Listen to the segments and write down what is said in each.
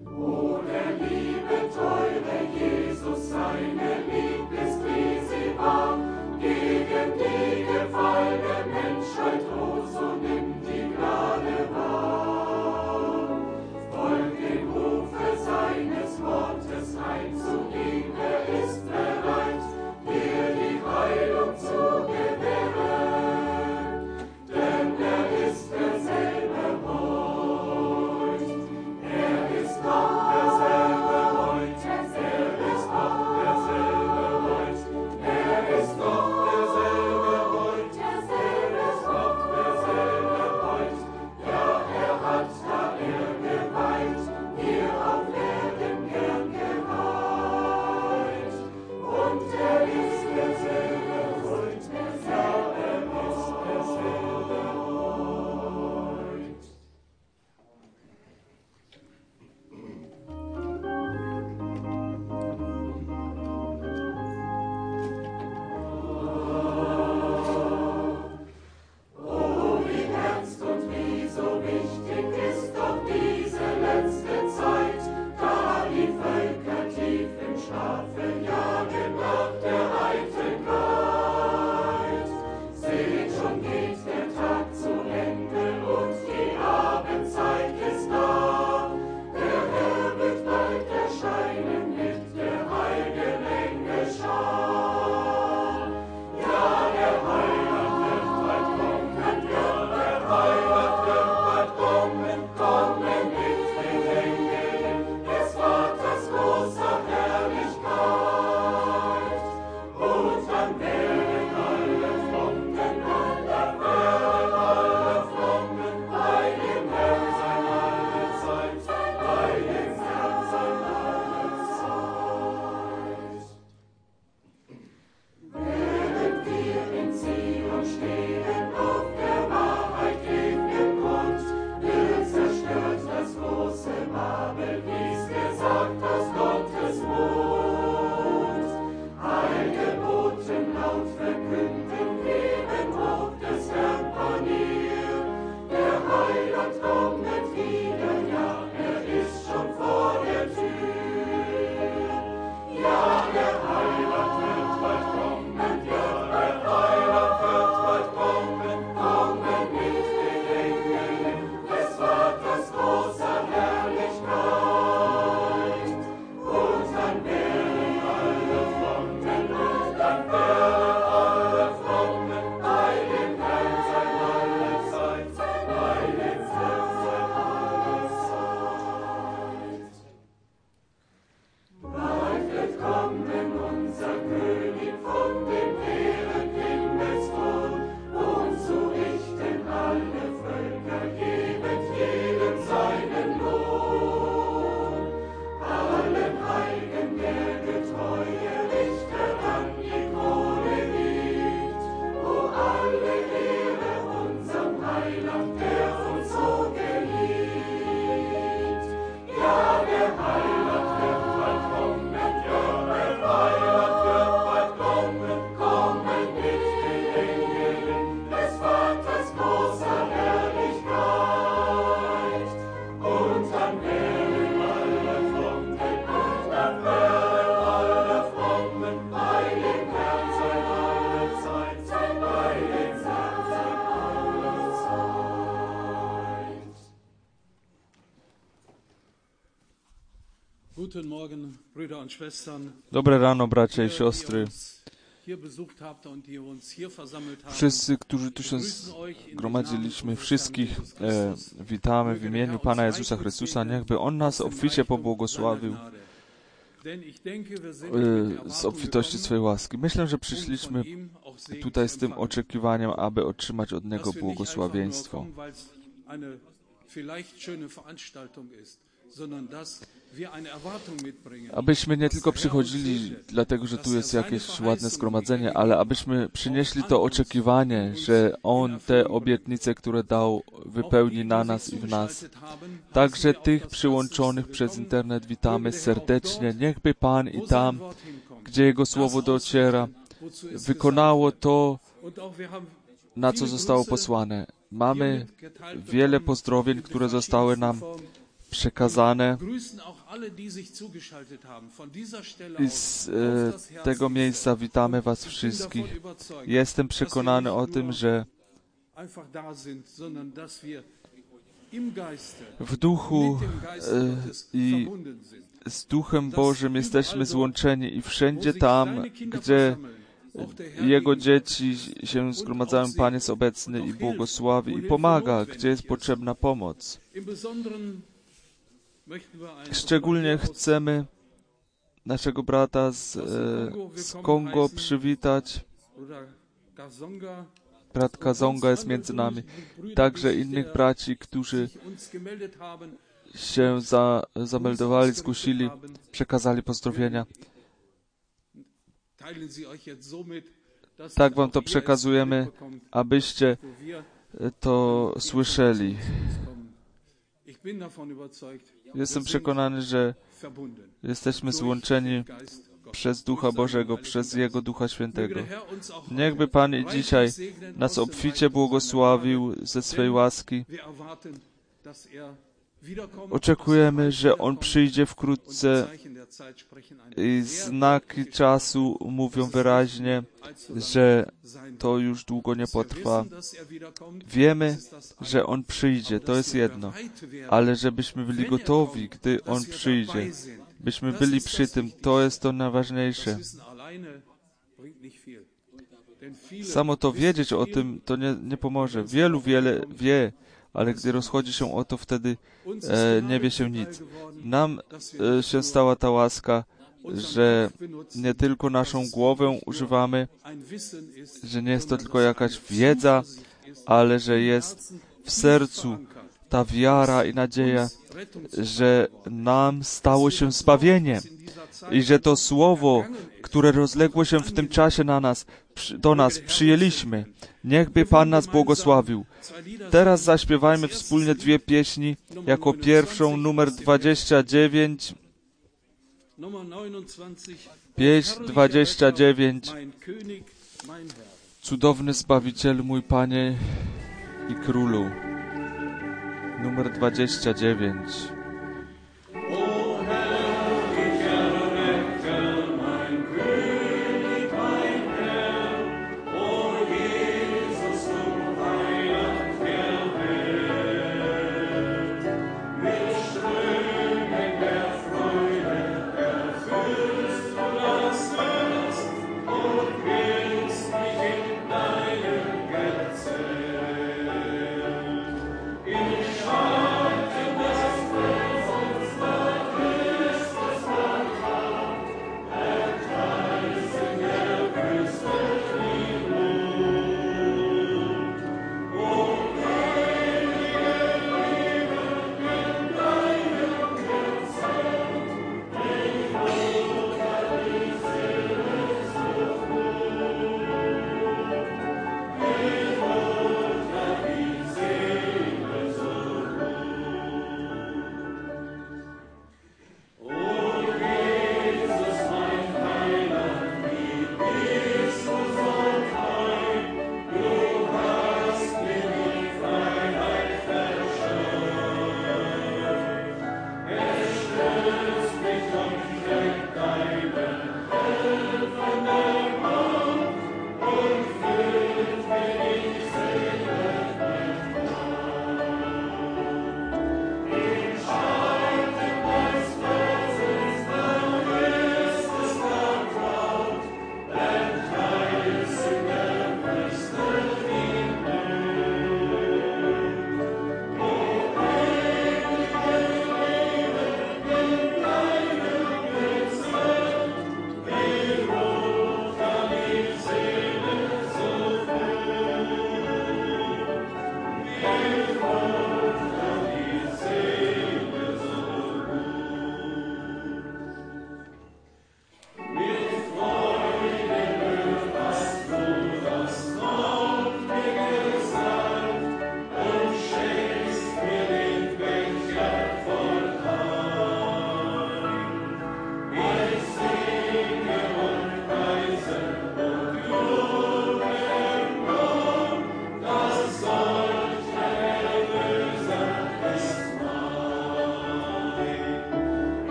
Dobre ráno, bracia i siostry. Wszyscy, którzy tu się zgromadziliśmy, wszystkich witamy w imieniu Pana Jezusa Chrystusa. Niechby On nas obficie pobłogosławił z obfitości swojej łaski. Myślę, że przyszliśmy tutaj z tym oczekiwaniem, aby otrzymać od Niego błogosławieństwo. Abyśmy nie tylko przychodzili dlatego, że tu jest jakieś ładne zgromadzenie, ale abyśmy przynieśli to oczekiwanie, że On te obietnice, które dał, wypełni na nas i w nas. Także tych przyłączonych przez internet witamy serdecznie. Niechby Pan i tam, gdzie Jego Słowo dociera, wykonało to, na co zostało posłane. Mamy wiele pozdrowień, które zostały nam przekazane i z tego miejsca witamy Was wszystkich. Jestem przekonany o tym, że w duchu i z Duchem Bożym jesteśmy złączeni i wszędzie tam, gdzie Jego dzieci się zgromadzają, Pan jest obecny i błogosławi i pomaga, gdzie jest potrzebna pomoc. Szczególnie chcemy naszego brata z Kongo przywitać. Brat Kazonga jest między nami. Także innych braci, którzy się zameldowali, zgłosili, przekazali pozdrowienia. Tak wam to przekazujemy, abyście to słyszeli. Jestem przekonany, że jesteśmy złączeni przez Ducha Bożego, przez Jego Ducha Świętego. Niechby Pan i dzisiaj nas obficie błogosławił ze swej łaski. Oczekujemy, że On przyjdzie wkrótce i znaki czasu mówią wyraźnie, że to już długo nie potrwa. Wiemy, że On przyjdzie, to jest jedno, ale żebyśmy byli gotowi, gdy On przyjdzie, byśmy byli przy tym, to jest to najważniejsze. Samo to wiedzieć o tym, to nie pomoże. Wiele wie, ale gdy rozchodzi się o to, wtedy nie wie się nic. Nam się stała ta łaska, że nie tylko naszą głowę używamy, że nie jest to tylko jakaś wiedza, ale że jest w sercu ta wiara i nadzieja, że nam stało się zbawienie i że to słowo, które rozległo się w tym czasie do nas przyjęliśmy. Niechby Pan nas błogosławił. Teraz zaśpiewajmy wspólnie dwie pieśni. Jako pierwszą numer 29. Pieśń 29. Cudowny Zbawicielu, mój Panie i Królu. Numer 29. In Schatten des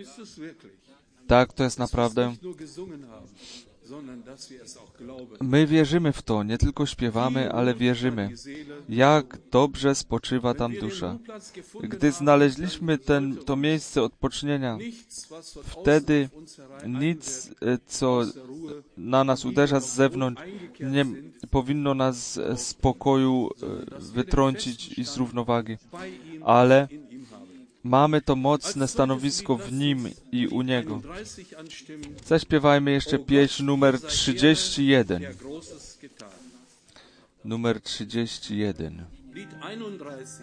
Tak, to jest naprawdę. My wierzymy w to, nie tylko śpiewamy, ale wierzymy. Jak dobrze spoczywa tam dusza. Gdy znaleźliśmy to miejsce odpocznienia, wtedy nic, co na nas uderza z zewnątrz, nie powinno nas z pokoju wytrącić i z równowagi. Ale mamy to mocne stanowisko w Nim i u Niego. Zaśpiewajmy jeszcze pieśń numer 31. Numer 31. Lied 31.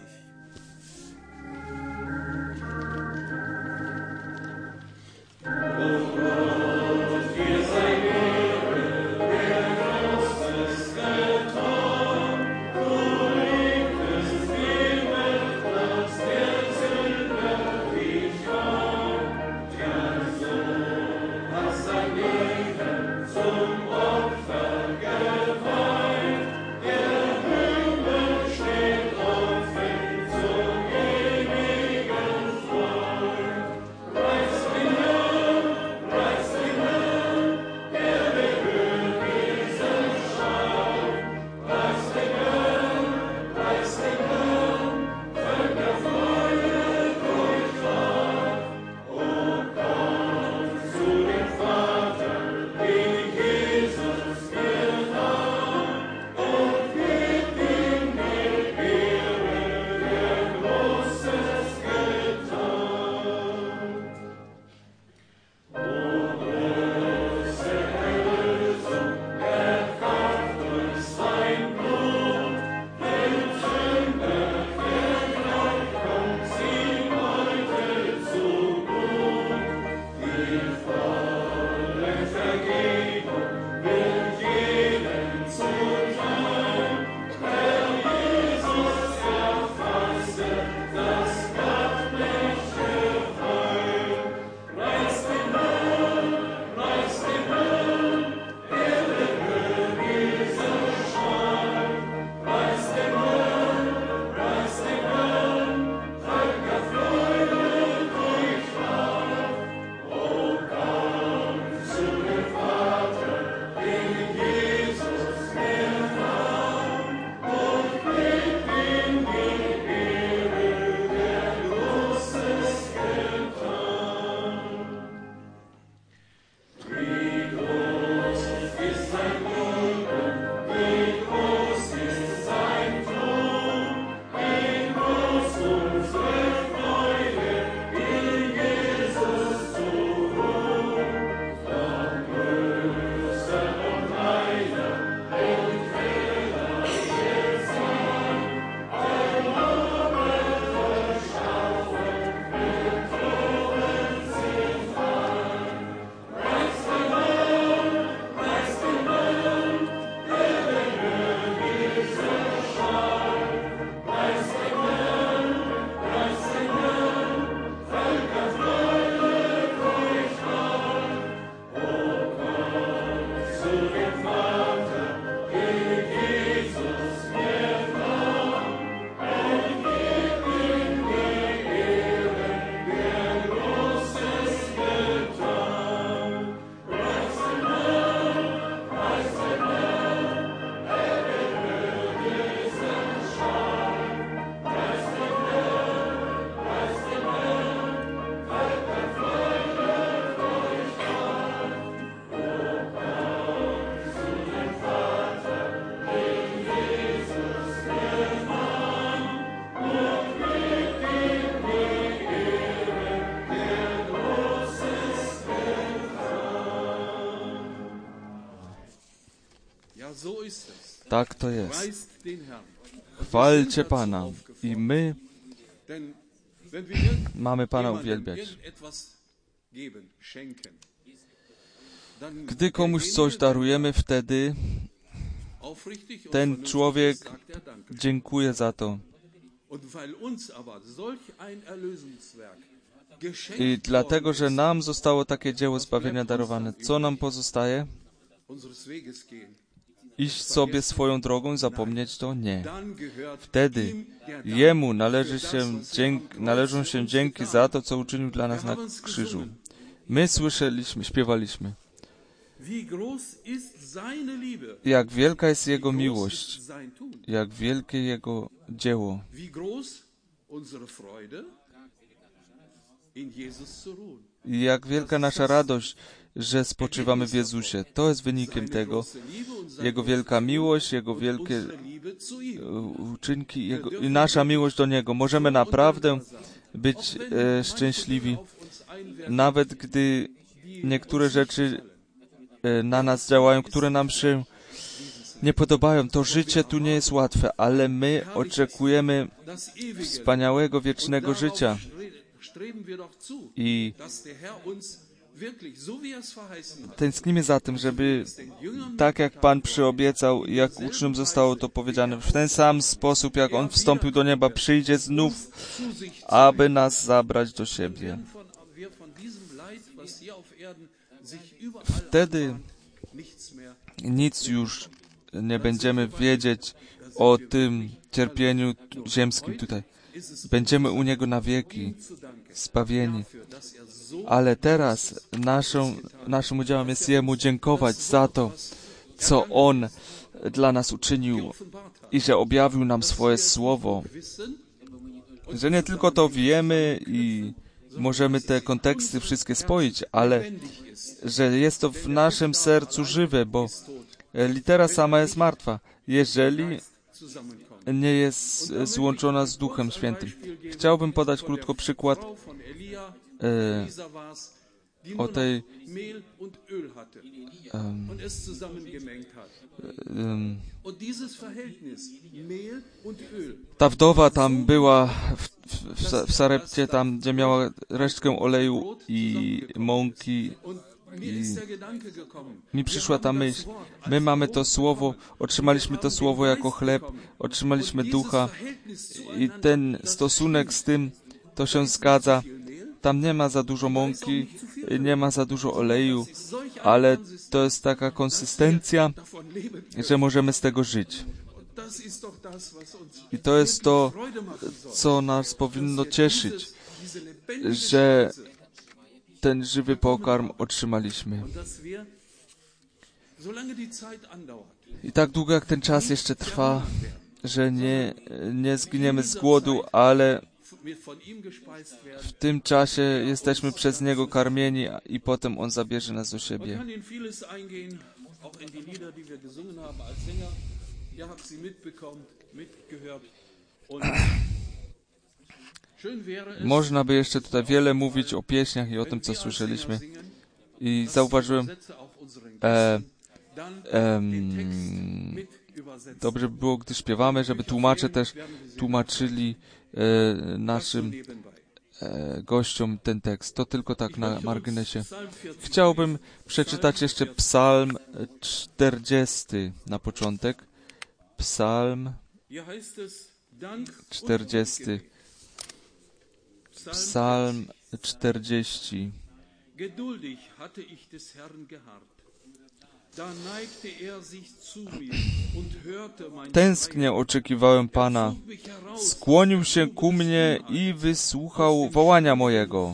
Tak to jest. Chwalcie Pana i my mamy Pana uwielbiać. Gdy komuś coś darujemy, wtedy ten człowiek dziękuje za to. I dlatego, że nam zostało takie dzieło zbawienia darowane, co nam pozostaje? iść sobie swoją drogą, zapomnieć to? Nie. Wtedy Jemu należą się dzięki za to, co uczynił dla nas na krzyżu. My słyszeliśmy, śpiewaliśmy, jak wielka jest Jego miłość, jak wielkie Jego dzieło. I jak wielka nasza radość, że spoczywamy w Jezusie. To jest wynikiem tego. Jego wielka miłość, Jego wielkie uczynki i nasza miłość do Niego. Możemy naprawdę być szczęśliwi, nawet gdy niektóre rzeczy na nas działają, które nam się nie podobają. To życie tu nie jest łatwe, ale my oczekujemy wspaniałego, wiecznego życia. I tęsknimy za tym, żeby tak jak Pan przyobiecał, jak uczniom zostało to powiedziane, w ten sam sposób, jak On wstąpił do nieba, przyjdzie znów, aby nas zabrać do siebie. Wtedy nic już nie będziemy wiedzieć o tym cierpieniu ziemskim tutaj. Będziemy u Niego na wieki zbawieni. Ale teraz naszym udziałem jest Jemu dziękować za to, co On dla nas uczynił i że objawił nam swoje słowo. Że nie tylko to wiemy i możemy te konteksty wszystkie spoić, ale że jest to w naszym sercu żywe, bo litera sama jest martwa, jeżeli nie jest złączona z Duchem Świętym. Chciałbym podać krótko przykład o tej ta wdowa tam była w Sarepcie, tam gdzie miała resztkę oleju i mąki i mi przyszła ta myśl. My mamy to słowo, otrzymaliśmy to słowo jako chleb, otrzymaliśmy ducha i ten stosunek z tym, to się zgadza. Tam nie ma za dużo mąki, nie ma za dużo oleju, ale to jest taka konsystencja, że możemy z tego żyć. I to jest to, co nas powinno cieszyć, że ten żywy pokarm otrzymaliśmy. I tak długo jak ten czas jeszcze trwa, że nie zginiemy z głodu, ale w tym czasie jesteśmy przez Niego karmieni i potem On zabierze nas do siebie. Można by jeszcze tutaj wiele mówić o pieśniach i o tym, co słyszeliśmy. I zauważyłem, dobrze by było, gdy śpiewamy, żeby tłumacze też tłumaczyli naszym gościom ten tekst. To tylko tak na marginesie. Chciałbym przeczytać jeszcze Psalm 40 na początek. Psalm 40. Psalm 40. Tęsknie oczekiwałem Pana. Skłonił się ku mnie i wysłuchał wołania mojego.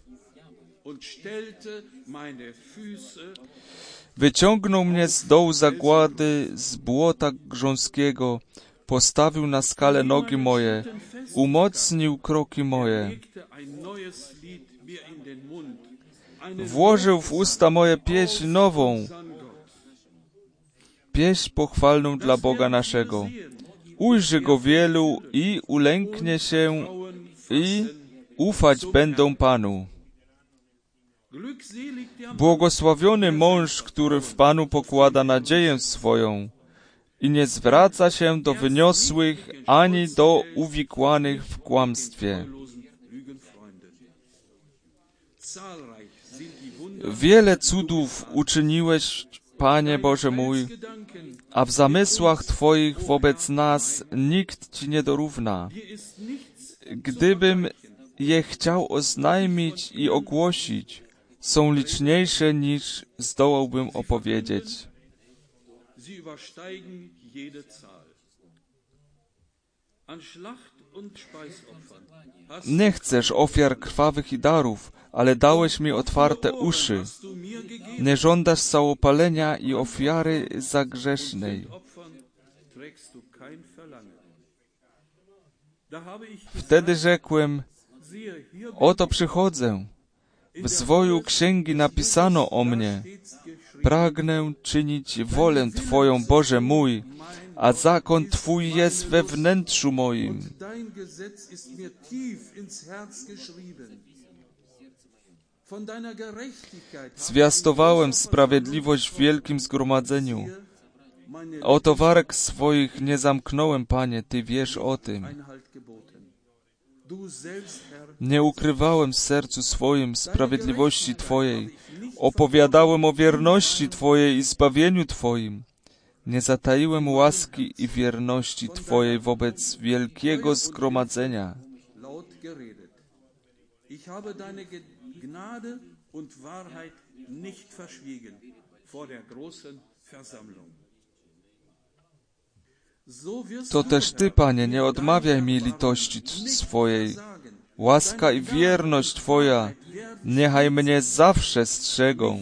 Wyciągnął mnie z dołu zagłady, z błota grząskiego, postawił na skale nogi moje, umocnił kroki moje. Włożył w usta moje pieśń nową, pieśń pochwalną dla Boga naszego. Ujrzy Go wielu i ulęknie się i ufać będą Panu. Błogosławiony mąż, który w Panu pokłada nadzieję swoją i nie zwraca się do wyniosłych ani do uwikłanych w kłamstwie. Wiele cudów uczyniłeś, Panie Boże mój, a w zamysłach Twoich wobec nas nikt Ci nie dorówna. Gdybym je chciał oznajmić i ogłosić, są liczniejsze niż zdołałbym opowiedzieć. Nie chcesz ofiar krwawych i darów, ale dałeś mi otwarte uszy. Nie żądasz całopalenia i ofiary zagrzesznej. Wtedy rzekłem, oto przychodzę. W zwoju księgi napisano o mnie. Pragnę czynić wolę Twoją, Boże mój, a zakon Twój jest we wnętrzu moim. Zwiastowałem sprawiedliwość w wielkim zgromadzeniu. Oto warg swoich nie zamknąłem, Panie, Ty wiesz o tym. Nie ukrywałem w sercu swoim sprawiedliwości Twojej. Opowiadałem o wierności Twojej i zbawieniu Twoim. Nie zataiłem łaski i wierności Twojej wobec wielkiego zgromadzenia. To też Ty, Panie, nie odmawiaj mi litości swojej. Łaska i wierność Twoja niechaj mnie zawsze strzegą.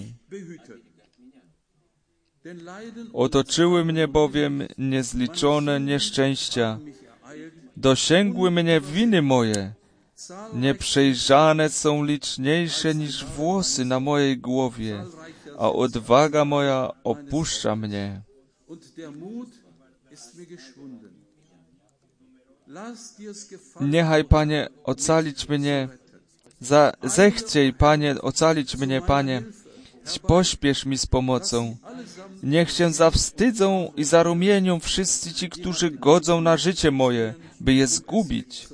Otoczyły mnie bowiem niezliczone nieszczęścia. Dosięgły mnie winy moje. Nieprzejrzane są liczniejsze niż włosy na mojej głowie, a odwaga moja opuszcza mnie. Niechaj, Panie, ocalić mnie. Zechciej, Panie, ocalić mnie, Panie. Pośpiesz mi z pomocą. Niech się zawstydzą i zarumienią wszyscy ci, którzy godzą na życie moje, by je zgubić.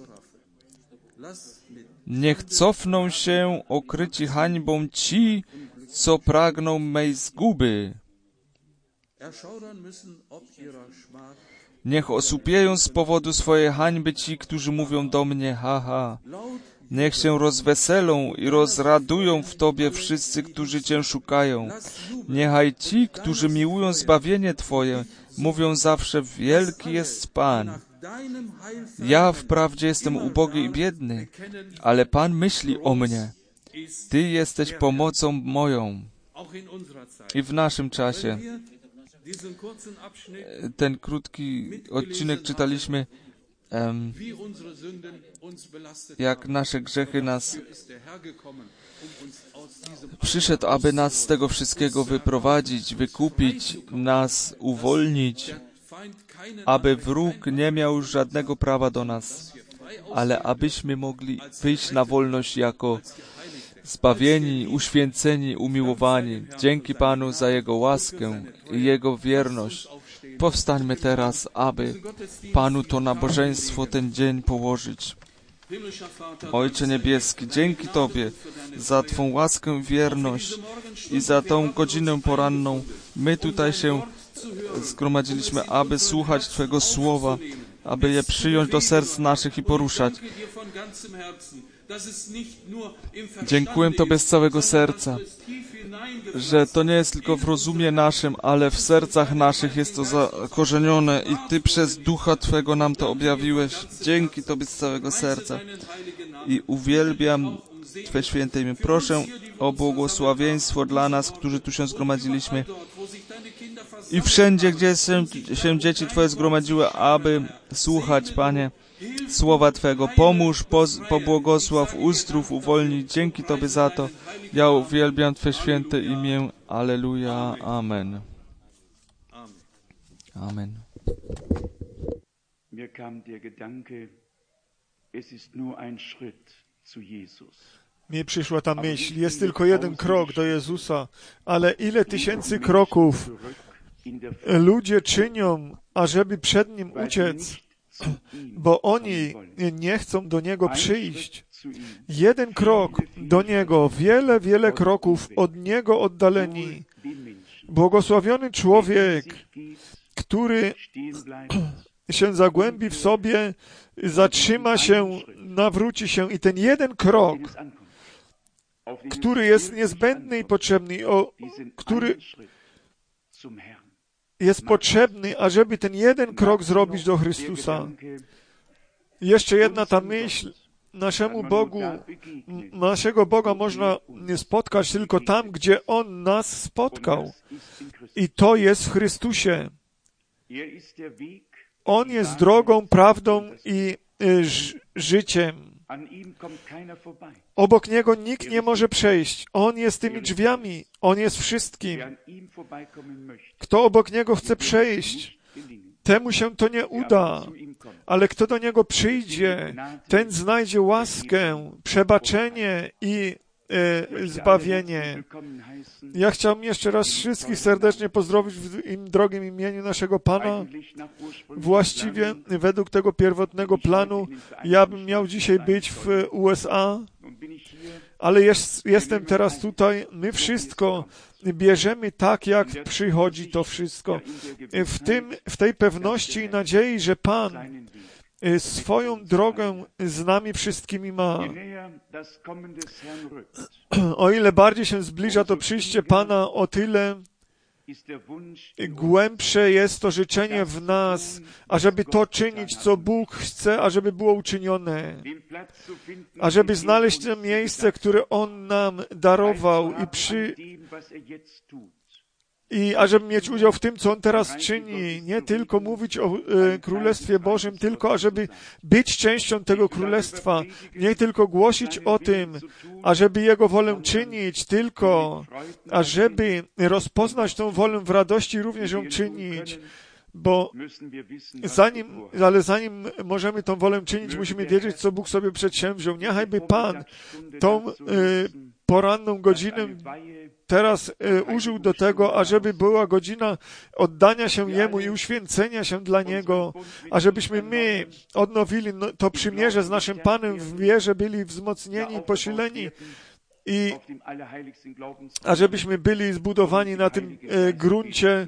Niech cofną się okryci hańbą ci, co pragną mej zguby. Niech osłupieją z powodu swojej hańby ci, którzy mówią do mnie, ha. Niech się rozweselą i rozradują w Tobie wszyscy, którzy Cię szukają. Niechaj ci, którzy miłują zbawienie Twoje, mówią zawsze, wielki jest Pan. Ja wprawdzie jestem ubogi i biedny, ale Pan myśli o mnie. Ty jesteś pomocą moją. I w naszym czasie ten krótki odcinek czytaliśmy, jak nasze grzechy nas przyszedł, aby nas z tego wszystkiego wyprowadzić, wykupić, nas uwolnić, aby wróg nie miał już żadnego prawa do nas, ale abyśmy mogli wyjść na wolność jako zbawieni, uświęceni, umiłowani. Dzięki Panu za Jego łaskę i Jego wierność. Powstańmy teraz, aby Panu to nabożeństwo ten dzień położyć. Ojcze Niebieski, dzięki Tobie za Twą łaskę i wierność i za tą godzinę poranną. My tutaj się zgromadziliśmy, aby słuchać Twojego słowa, aby je przyjąć do serc naszych i poruszać. Dziękuję Tobie z całego serca, że to nie jest tylko w rozumie naszym, ale w sercach naszych jest to zakorzenione i Ty przez Ducha Twego nam to objawiłeś. Dzięki Tobie z całego serca i uwielbiam Twe święte imię. Proszę o błogosławieństwo dla nas, którzy tu się zgromadziliśmy i wszędzie, gdzie się dzieci Twoje zgromadziły, aby słuchać, Panie, słowa Twego. Pomóż, pobłogosław, uzdrów, uwolnij. Dzięki Tobie za to. Ja uwielbiam Twe święte imię. Alleluja. Amen. Amen. Mir kam der Gedanke, es ist nur ein Schritt zu Jesus. Mi przyszła ta myśl, jest tylko jeden krok do Jezusa, ale ile tysięcy kroków ludzie czynią, ażeby przed Nim uciec, bo oni nie chcą do Niego przyjść. Jeden krok do Niego, wiele kroków od Niego oddaleni. Błogosławiony człowiek, który się zagłębi w sobie, zatrzyma się, nawróci się i ten jeden krok, który jest niezbędny i potrzebny, który jest potrzebny, ażeby ten jeden krok zrobić do Chrystusa. Jeszcze jedna ta myśl. Naszego Boga można spotkać tylko tam, gdzie On nas spotkał. I to jest w Chrystusie. On jest drogą, prawdą i życiem. Obok Niego nikt nie może przejść. On jest tymi drzwiami. On jest wszystkim. Kto obok Niego chce przejść, temu się to nie uda. Ale kto do Niego przyjdzie, ten znajdzie łaskę, przebaczenie i zbawienie. Ja chciałbym jeszcze raz wszystkich serdecznie pozdrowić w drogim imieniu naszego Pana. Właściwie według tego pierwotnego planu ja bym miał dzisiaj być w USA, ale jestem teraz tutaj. My wszystko bierzemy tak, jak przychodzi to wszystko. W tej pewności i nadziei, że Pan swoją drogę z nami wszystkimi ma. O ile bardziej się zbliża to przyjście Pana, o tyle głębsze jest to życzenie w nas, ażeby to czynić, co Bóg chce, ażeby było uczynione. Ażeby znaleźć to miejsce, które On nam darował i ażeby mieć udział w tym, co On teraz czyni. Nie tylko mówić o Królestwie Bożym, tylko ażeby być częścią tego Królestwa. Nie tylko głosić o tym, ażeby Jego wolę czynić, tylko ażeby rozpoznać tą wolę w radości, również ją czynić. Bo zanim możemy tą wolę czynić, musimy wiedzieć, co Bóg sobie przedsięwziął. Niechajby Pan tą poranną godzinę teraz użył do tego, ażeby była godzina oddania się Jemu i uświęcenia się dla Niego, ażebyśmy my odnowili to przymierze z naszym Panem w wierze, byli wzmocnieni, posileni i ażebyśmy byli zbudowani na tym gruncie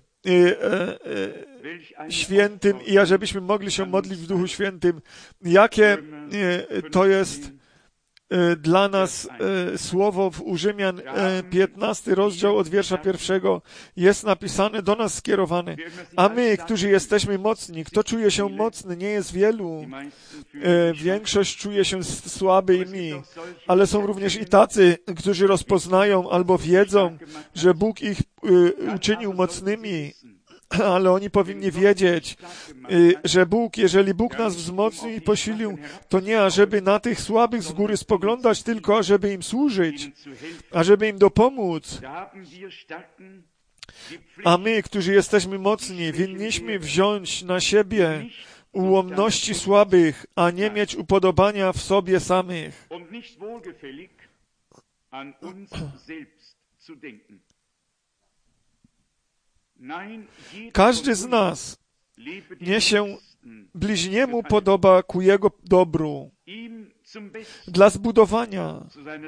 świętym i ażebyśmy mogli się modlić w Duchu Świętym. Jakie to jest dla nas słowo w Rzymian 15 rozdział od wiersza 1 jest napisane, do nas skierowane. A my, którzy jesteśmy mocni, kto czuje się mocny, nie jest wielu. Większość czuje się słabymi, ale są również i tacy, którzy rozpoznają albo wiedzą, że Bóg ich uczynił mocnymi. Ale oni powinni wiedzieć, że jeżeli Bóg nas wzmocnił i posilił, to nie ażeby na tych słabych z góry spoglądać, tylko ażeby im służyć, ażeby im dopomóc. A my, którzy jesteśmy mocni, winniśmy wziąć na siebie ułomności słabych, a nie mieć upodobania w sobie samych. Każdy z nas nie się bliźniemu podoba ku jego dobru, dla zbudowania.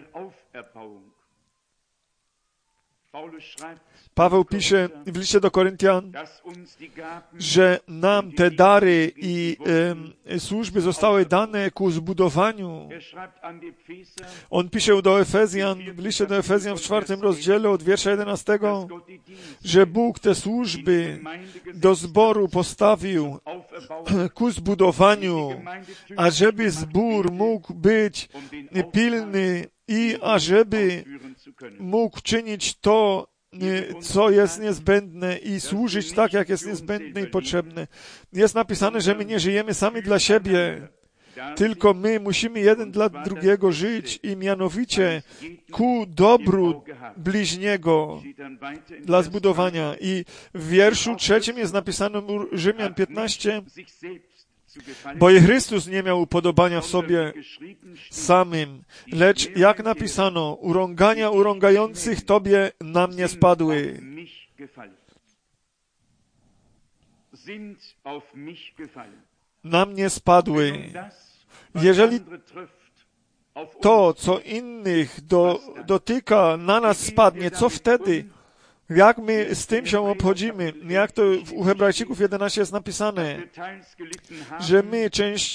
Paweł pisze w liście do Koryntian, że nam te dary i służby zostały dane ku zbudowaniu. On pisze do Efezjan, w liście do Efezjan w 4 rozdziale od wiersza 11, że Bóg te służby do zboru postawił ku zbudowaniu, ażeby zbór mógł być pilny i ażeby mógł czynić to, co jest niezbędne i służyć tak, jak jest niezbędne i potrzebne. Jest napisane, że my nie żyjemy sami dla siebie, tylko my musimy jeden dla drugiego żyć i mianowicie ku dobru bliźniego dla zbudowania. I w wierszu 3 jest napisane Rzymian 15, bo i Chrystus nie miał upodobania w sobie samym, lecz jak napisano, urągania urągających Tobie na mnie spadły. Na mnie spadły. Jeżeli to, co innych dotyka, na nas spadnie, co wtedy? Jak my z tym się obchodzimy? Jak to u Hebrajczyków 11 jest napisane, że my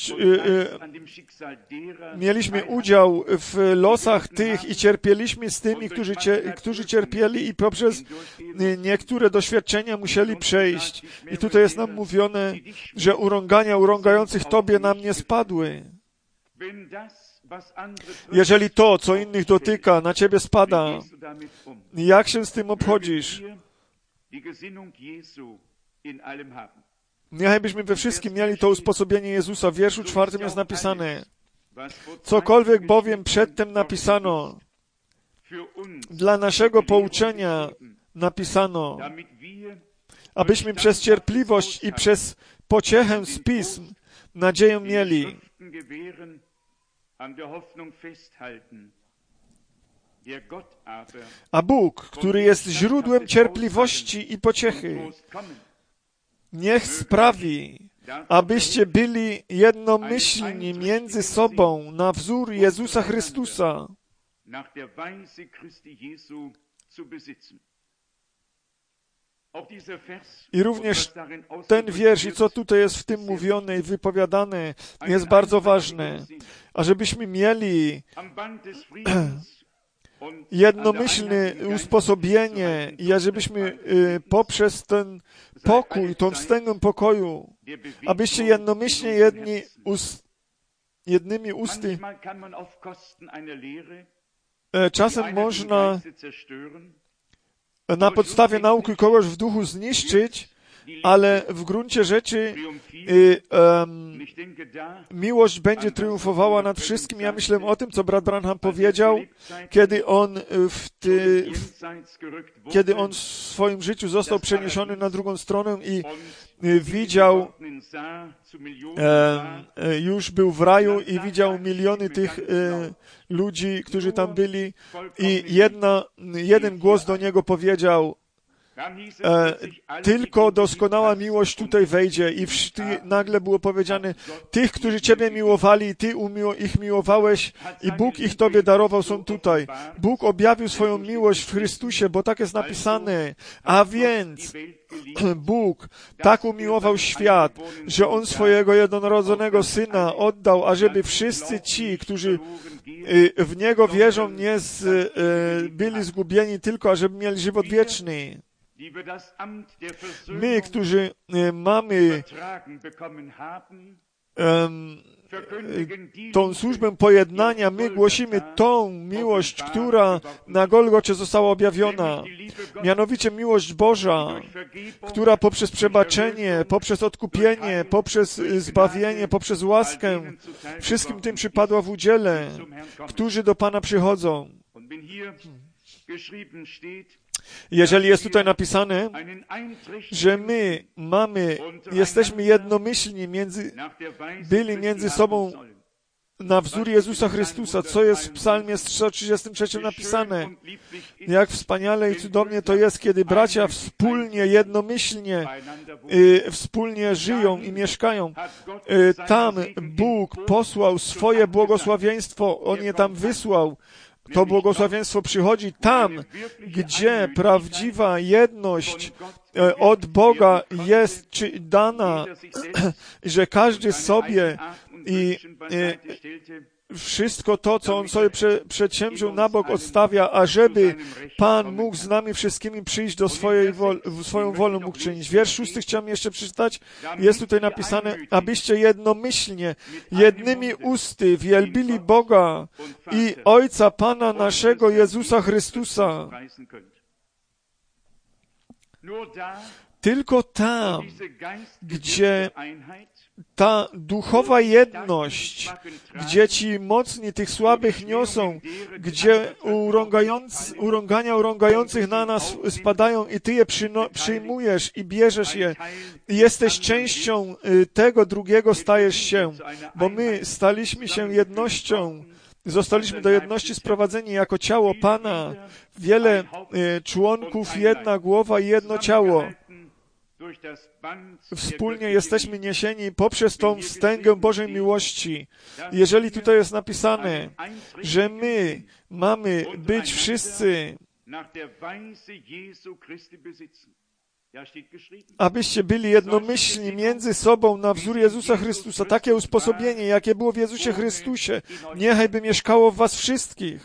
mieliśmy udział w losach tych i cierpieliśmy z tymi, którzy cierpieli i poprzez niektóre doświadczenia musieli przejść. I tutaj jest nam mówione, że urągania urągających Tobie nam nie spadły. Jeżeli to, co innych dotyka, na Ciebie spada, jak się z tym obchodzisz? Niechbyśmy we wszystkim mieli to usposobienie Jezusa. W wierszu 4 jest napisane: cokolwiek bowiem przedtem napisano, dla naszego pouczenia napisano, abyśmy przez cierpliwość i przez pociechę z Pism nadzieję mieli. A Bóg, który jest źródłem cierpliwości i pociechy, niech sprawi, abyście byli jednomyślni między sobą na wzór Jezusa Chrystusa. I również ten wiersz i co tutaj jest w tym mówione i wypowiadane jest bardzo ważne, ażebyśmy mieli jednomyślne usposobienie i ażebyśmy poprzez ten pokój, tą wstęgę pokoju, abyście jednomyślnie jednymi usty. Czasem można na podstawie nauki kogoś w duchu zniszczyć, ale w gruncie rzeczy miłość będzie triumfowała nad wszystkim. Ja myślę o tym, co brat Branham powiedział, kiedy on w swoim życiu został przeniesiony na drugą stronę i widział, już był w raju i widział miliony tych ludzi, którzy tam byli i jeden głos do niego powiedział: tylko doskonała miłość tutaj wejdzie. I nagle było powiedziane: tych, którzy Ciebie miłowali, Ty ich miłowałeś i Bóg ich Tobie darował, są tutaj. Bóg objawił swoją miłość w Chrystusie, bo tak jest napisane. A więc Bóg tak umiłował świat, że On swojego jednorodzonego Syna oddał, ażeby wszyscy ci, którzy w Niego wierzą, nie byli zgubieni, tylko ażeby mieli żywot wieczny. My, którzy mamy tą służbę pojednania, my głosimy tą miłość, która na Golgocie została objawiona. Mianowicie miłość Boża, która poprzez przebaczenie, poprzez odkupienie, poprzez zbawienie, poprzez łaskę wszystkim tym przypadła w udziale, którzy do Pana przychodzą. Jeżeli jest tutaj napisane, że my jesteśmy jednomyślni, byli między sobą na wzór Jezusa Chrystusa, co jest w psalmie 133 napisane. Jak wspaniale i cudownie to jest, kiedy bracia wspólnie, jednomyślnie, wspólnie żyją i mieszkają. Tam Bóg posłał swoje błogosławieństwo, On je tam wysłał. To błogosławieństwo przychodzi tam, gdzie prawdziwa jedność od Boga jest dana, że każdy sobie i wszystko to, co on sobie przedsięwziął, na bok odstawia, ażeby Pan mógł z nami wszystkimi przyjść do swoją wolę mógł czynić. Wiersz 6 chciałem jeszcze przeczytać. Jest tutaj napisane: abyście jednomyślnie, jednymi usty wielbili Boga i Ojca Pana naszego Jezusa Chrystusa. Tylko tam, gdzie ta duchowa jedność, gdzie ci mocni tych słabych niosą, gdzie urągania urągających na nas spadają i Ty je przyjmujesz i bierzesz je. I jesteś częścią tego drugiego, stajesz się, bo my staliśmy się jednością, zostaliśmy do jedności sprowadzeni jako ciało Pana. Wiele członków, jedna głowa i jedno ciało. Wspólnie jesteśmy niesieni poprzez tą wstęgę Bożej miłości. Jeżeli tutaj jest napisane, że my mamy być wszyscy abyście byli jednomyślni między sobą na wzór Jezusa Chrystusa. Takie usposobienie, jakie było w Jezusie Chrystusie, niechaj by mieszkało w was wszystkich.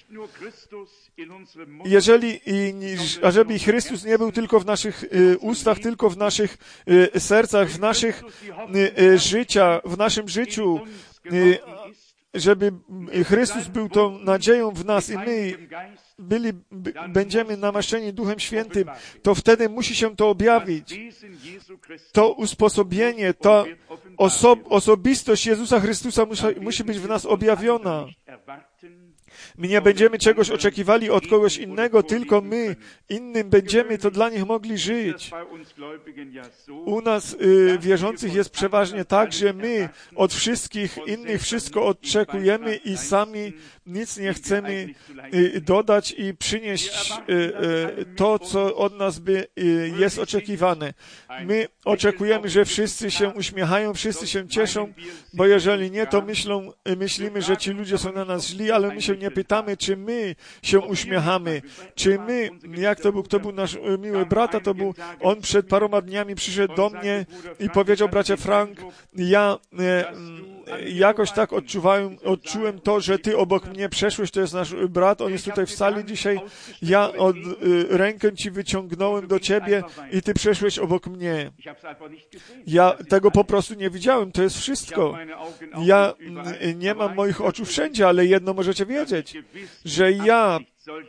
Ażeby Chrystus nie był tylko w naszych ustach, tylko w naszych sercach, w naszych życiach, w naszym życiu, żeby Chrystus był tą nadzieją w nas i my będziemy namaszczeni Duchem Świętym, to wtedy musi się to objawić. To usposobienie, ta osobistość Jezusa Chrystusa musi być w nas objawiona. My nie będziemy czegoś oczekiwali od kogoś innego, tylko my innym będziemy to dla nich mogli żyć. U nas wierzących jest przeważnie tak, że my od wszystkich innych wszystko oczekujemy i sami nic nie chcemy dodać i przynieść to, co od nas jest oczekiwane. My oczekujemy, że wszyscy się uśmiechają, wszyscy się cieszą, bo jeżeli nie, to myślimy, że ci ludzie są na nas źli, ale my się nie pytamy, czy my się uśmiechamy, czy my, jak to był nasz miły brat, on przed paroma dniami przyszedł do mnie i powiedział: bracie Frank, ja jakoś tak odczułem to, że ty obok mnie przeszłeś, to jest nasz brat, on jest tutaj w sali dzisiaj, ja rękę ci wyciągnąłem do ciebie i ty przeszłeś obok mnie. Ja tego po prostu nie widziałem, to jest wszystko. Ja nie mam moich oczu wszędzie, ale jedno możecie wiedzieć, że ja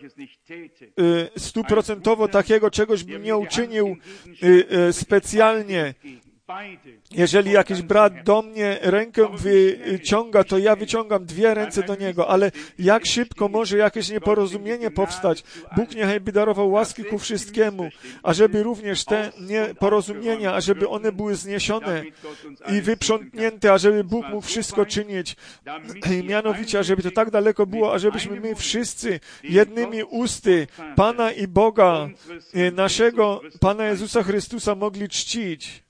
100% takiego czegoś bym nie uczynił specjalnie. Jeżeli jakiś brat do mnie rękę wyciąga, to ja wyciągam 2 ręce do niego, ale jak szybko może jakieś nieporozumienie powstać? Bóg niechaj by darował łaski ku wszystkiemu, ażeby również te nieporozumienia, ażeby one były zniesione i wyprzątnięte, ażeby Bóg mógł wszystko czynić. Mianowicie, ażeby to tak daleko było, ażebyśmy my wszyscy jednymi usty Pana i Boga, naszego Pana Jezusa Chrystusa mogli czcić.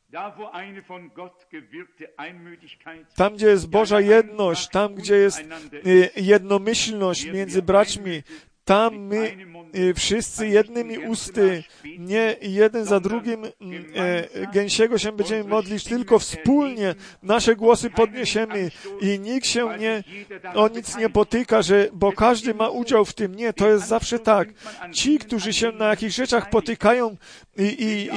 Tam, gdzie jest Boża jedność, tam, gdzie jest jednomyślność między braćmi, tam my wszyscy jednymi usty, nie jeden za drugim gęsiego się będziemy modlić, tylko wspólnie nasze głosy podniesiemy i nikt się o nic nie potyka, bo każdy ma udział w tym. Nie, to jest zawsze tak. Ci, którzy się na jakichś rzeczach potykają i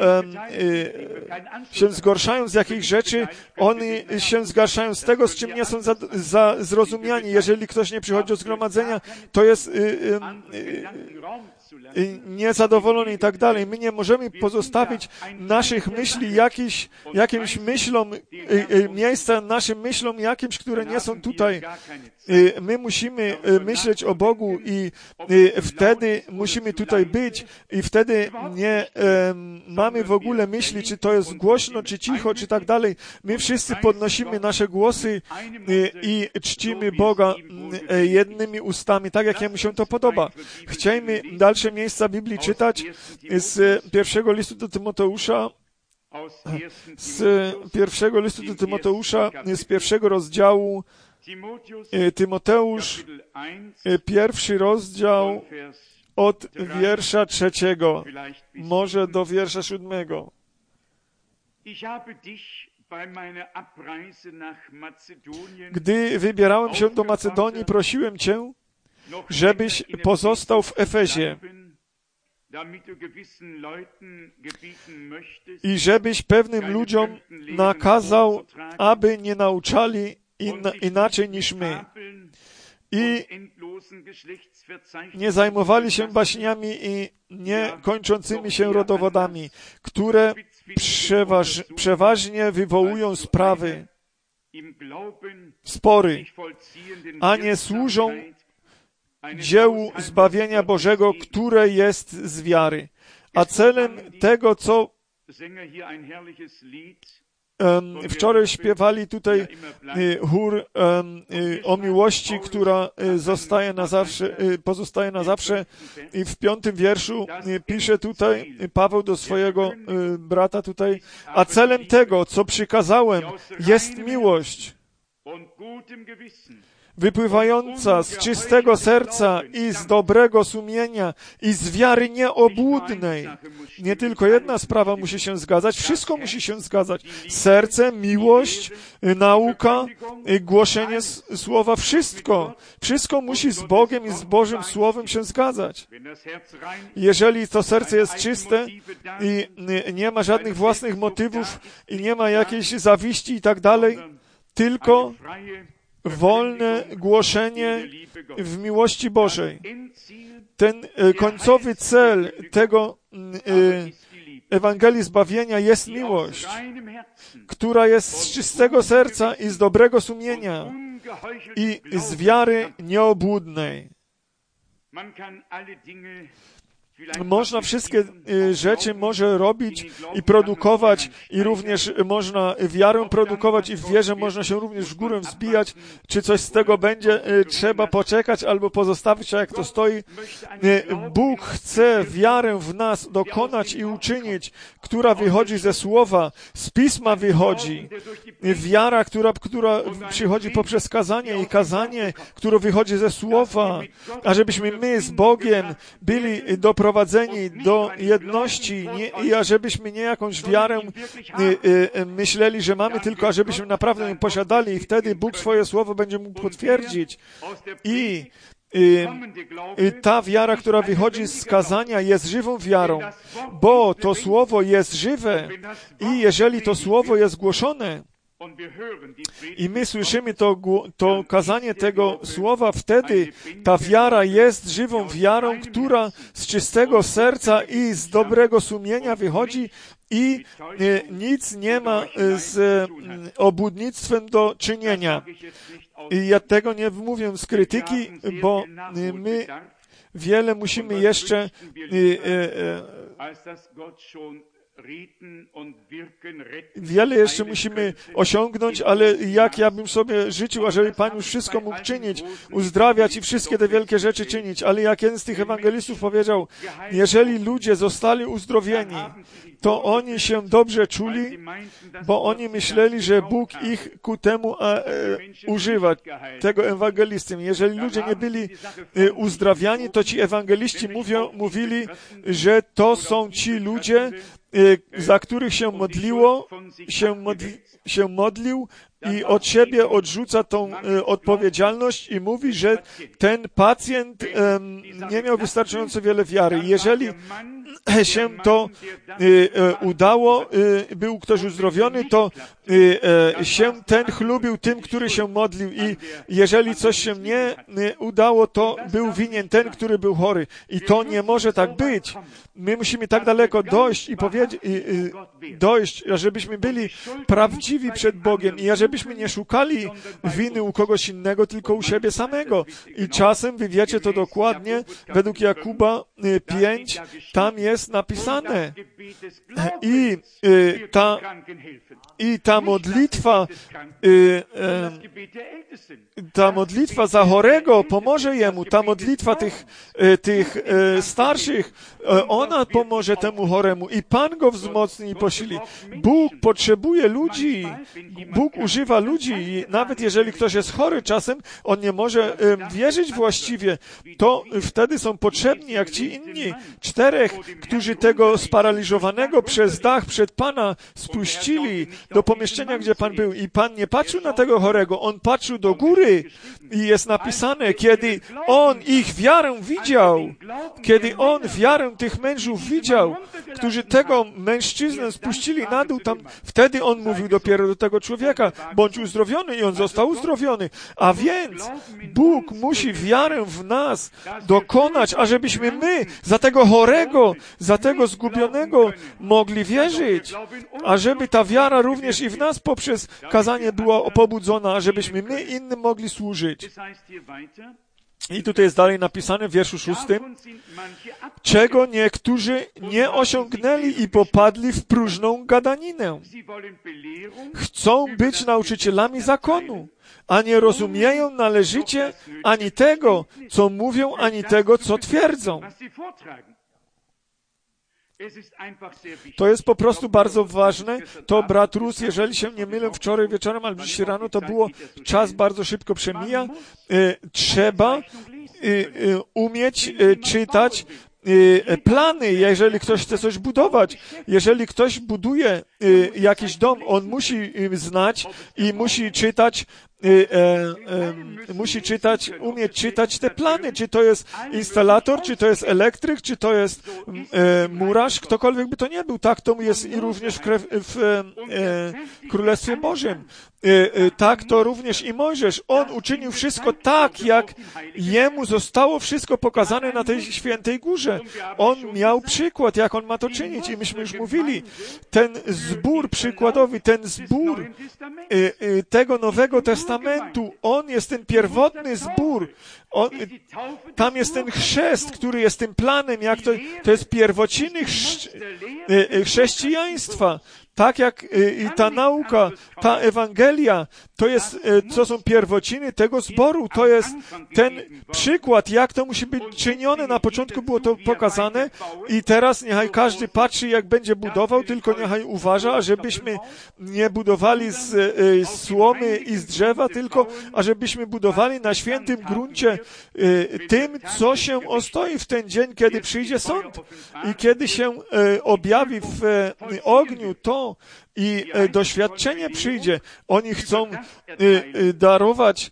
się zgorszają z jakichś rzeczy, oni się zgarszają z tego, z czym nie są zrozumiani. Jeżeli ktoś nie przychodzi do zgromadzenia, to jest niezadowolony i tak dalej. My nie możemy pozostawić naszych myśli jakimś myślom, miejsca naszym myślom jakimś, które nie są tutaj. My musimy myśleć o Bogu i wtedy musimy tutaj być i wtedy nie mamy w ogóle myśli, czy to jest głośno, czy cicho, czy tak dalej. My wszyscy podnosimy nasze głosy i czcimy Boga jednymi ustami, tak jak Jemu się to podoba. Chciejmy dalsze miejsca Biblii czytać z pierwszego listu do Tymoteusza, z pierwszego rozdziału. Tymoteusz, 1 rozdział od wiersza 3, może do wiersza 7. Gdy wybierałem się do Macedonii, prosiłem Cię, żebyś pozostał w Efezie i żebyś pewnym ludziom nakazał, aby nie nauczali inaczej niż my i nie zajmowali się baśniami i niekończącymi się rodowodami, które przeważnie wywołują spory, a nie służą dziełu zbawienia Bożego, które jest z wiary. A celem tego, co wczoraj śpiewali tutaj chór o miłości, która pozostaje na zawsze, i w 5. wierszu pisze tutaj Paweł do swojego brata tutaj: a celem tego, co przykazałem, jest miłość. wypływająca z czystego serca i z dobrego sumienia i z wiary nieobłudnej. Nie tylko jedna sprawa musi się zgadzać, wszystko musi się zgadzać. Serce, miłość, nauka, głoszenie słowa, wszystko musi z Bogiem i z Bożym Słowem się zgadzać. Jeżeli to serce jest czyste i nie ma żadnych własnych motywów i nie ma jakiejś zawiści i tak dalej, tylko wolne głoszenie w miłości Bożej. Ten końcowy cel tego Ewangelii zbawienia jest miłość, która jest z czystego serca i z dobrego sumienia i z wiary nieobłudnej. Można wszystkie rzeczy może robić i produkować i również można wiarę produkować i w wierze można się również w górę wzbijać. Czy coś z tego będzie, trzeba poczekać albo pozostawić, jak to stoi. Bóg chce wiarę w nas dokonać i uczynić, która wychodzi ze Słowa, z Pisma wychodzi. Wiara, która przychodzi poprzez kazanie i kazanie, które wychodzi ze Słowa, ażebyśmy my z Bogiem byli doprowadzeni do jedności i ażebyśmy nie jakąś wiarę myśleli, że mamy tylko, ażebyśmy naprawdę ją posiadali i wtedy Bóg swoje słowo będzie mógł potwierdzić. I ta wiara, która wychodzi z kazania, jest żywą wiarą, bo to słowo jest żywe i jeżeli to słowo jest głoszone, i my słyszymy to kazanie tego słowa, wtedy ta wiara jest żywą wiarą, która z czystego serca i z dobrego sumienia wychodzi i nic nie ma z obłudnictwem do czynienia. I ja tego nie mówię z krytyki, bo my wiele musimy jeszcze wiele jeszcze musimy osiągnąć, ale jak ja bym sobie życzył, ażeby Pan już wszystko mógł czynić, uzdrawiać i wszystkie te wielkie rzeczy czynić. Ale jak jeden z tych ewangelistów powiedział, jeżeli ludzie zostali uzdrowieni, to oni się dobrze czuli, bo oni myśleli, że Bóg ich ku temu używa, tego ewangelisty. Jeżeli ludzie nie byli uzdrawiani, to ci ewangeliści mówili, że to są ci ludzie, za których się modlił i od siebie odrzuca tą odpowiedzialność i mówi, że ten pacjent nie miał wystarczająco wiele wiary. Jeżeli się to udało, był ktoś uzdrowiony, to się ten chlubił tym, który się modlił i jeżeli coś się nie udało, to był winien ten, który był chory. I to nie może tak być. My musimy tak daleko dojść i dojść, żebyśmy byli prawdziwi przed Bogiem i żebyśmy nie szukali winy u kogoś innego, tylko u siebie samego. I czasem, wy wiecie to dokładnie, według Jakuba 5, tam jest napisane. I ta modlitwa za chorego pomoże jemu, ta modlitwa tych starszych, ona pomoże temu choremu i Pan go wzmocni i posili. Bóg potrzebuje ludzi, Bóg używa ludzi i nawet jeżeli ktoś jest chory czasem, on nie może wierzyć właściwie, to wtedy są potrzebni jak ci inni 4, którzy tego sparaliżowanego przez dach przed Pana spuścili do pomieszczenia, gdzie Pan był i Pan nie patrzył na tego chorego, On patrzył do góry i jest napisane, kiedy On ich wiarę widział, kiedy On wiarę tych mężów widział, którzy tego mężczyznę spuścili na dół, tam wtedy On mówił dopiero do tego człowieka, bądź uzdrowiony i on został uzdrowiony. A więc Bóg musi wiarę w nas dokonać, ażebyśmy my za tego chorego, za tego zgubionego mogli wierzyć, ażeby ta wiara również i w nas poprzez kazanie była pobudzona, ażebyśmy my innym mogli służyć. I tutaj jest dalej napisane w wierszu 6, czego niektórzy nie osiągnęli i popadli w próżną gadaninę. Chcą być nauczycielami zakonu, a nie rozumieją należycie ani tego, co mówią, ani tego, co twierdzą. To jest po prostu bardzo ważne. To brat Rus, jeżeli się nie mylę, wczoraj wieczorem albo dziś rano, to było, czas bardzo szybko przemija. Trzeba umieć czytać plany, jeżeli ktoś chce coś budować. Jeżeli ktoś buduje jakiś dom, on musi znać i musi czytać, umieć czytać te plany, czy to jest instalator, czy to jest elektryk, czy to jest murarz, ktokolwiek by to nie był. Tak to jest i również w Królestwie Bożym. Tak to również i Mojżesz. On uczynił wszystko tak, jak jemu zostało wszystko pokazane na tej świętej górze. On miał przykład, jak on ma to czynić i myśmy już mówili, ten zbór przykładowy, ten zbór tego Nowego Testamentu, on jest ten pierwotny zbór. Tam jest ten chrzest, który jest tym planem, jak to jest pierwociny chrześcijaństwa. Tak jak i ta nauka, ta Ewangelia, to są pierwociny tego zboru, to jest ten przykład, jak to musi być czynione. Na początku było to pokazane i teraz niechaj każdy patrzy, jak będzie budował, tylko niechaj uważa, ażebyśmy nie budowali z słomy i z drzewa, tylko ażebyśmy budowali na świętym gruncie tym, co się ostoi w ten dzień, kiedy przyjdzie sąd i kiedy się objawi w ogniu to, i doświadczenie przyjdzie. Oni chcą darować,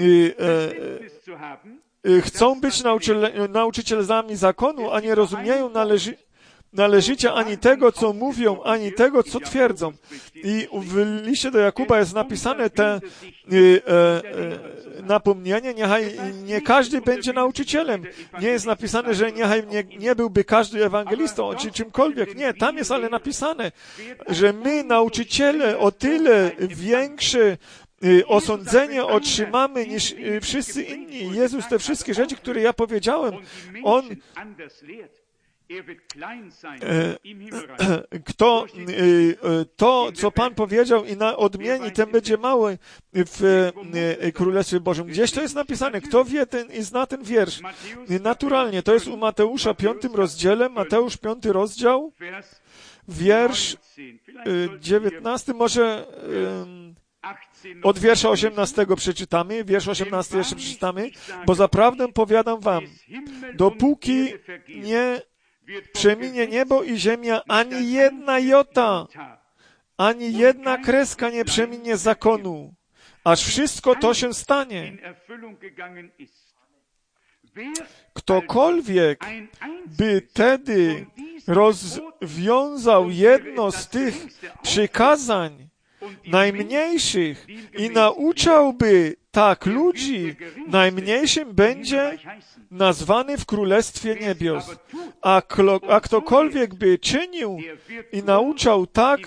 chcą być nauczycielami zakonu, a nie rozumieją należycie ani tego, co mówią, ani tego, co twierdzą. I w liście do Jakuba jest napisane te napomnienie, niechaj nie każdy będzie nauczycielem. Nie jest napisane, że niechaj nie byłby każdy ewangelistą, czy czymkolwiek. Nie, tam jest ale napisane, że my, nauczyciele, o tyle większe osądzenie otrzymamy niż wszyscy inni. Jezus te wszystkie rzeczy, które ja powiedziałem, On kto to, co Pan powiedział i odmieni, ten będzie mały w Królestwie Bożym. Gdzieś to jest napisane. Kto wie i zna ten wiersz? Naturalnie. To jest u Mateusza 5 rozdziale. Mateusz 5 rozdział, wiersz 19, może od wiersza 18 przeczytamy. Wiersz 18 jeszcze przeczytamy. Bo zaprawdę powiadam wam, dopóki nie przeminie niebo i ziemia, ani jedna jota, ani jedna kreska nie przeminie zakonu, aż wszystko to się stanie. Ktokolwiek by tedy rozwiązał jedno z tych przykazań najmniejszych i nauczałby tak ludzi, najmniejszym będzie nazwany w Królestwie Niebios. A ktokolwiek by czynił i nauczał tak,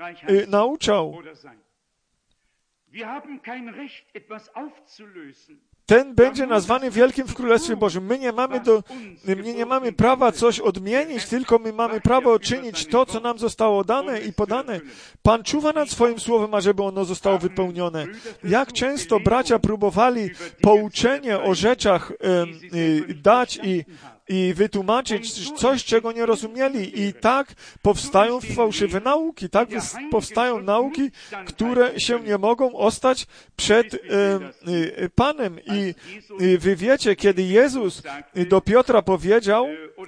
ten będzie nazwany wielkim w Królestwie Bożym. My nie mamy prawa coś odmienić, tylko my mamy prawo czynić to, co nam zostało dane i podane. Pan czuwa nad swoim słowem, ażeby ono zostało wypełnione. Jak często bracia próbowali pouczenie o rzeczach dać i wytłumaczyć coś, czego nie rozumieli. I tak powstają fałszywe nauki. Tak powstają nauki, które się nie mogą ostać przed Panem. I wy wiecie, kiedy Jezus do Piotra powiedział,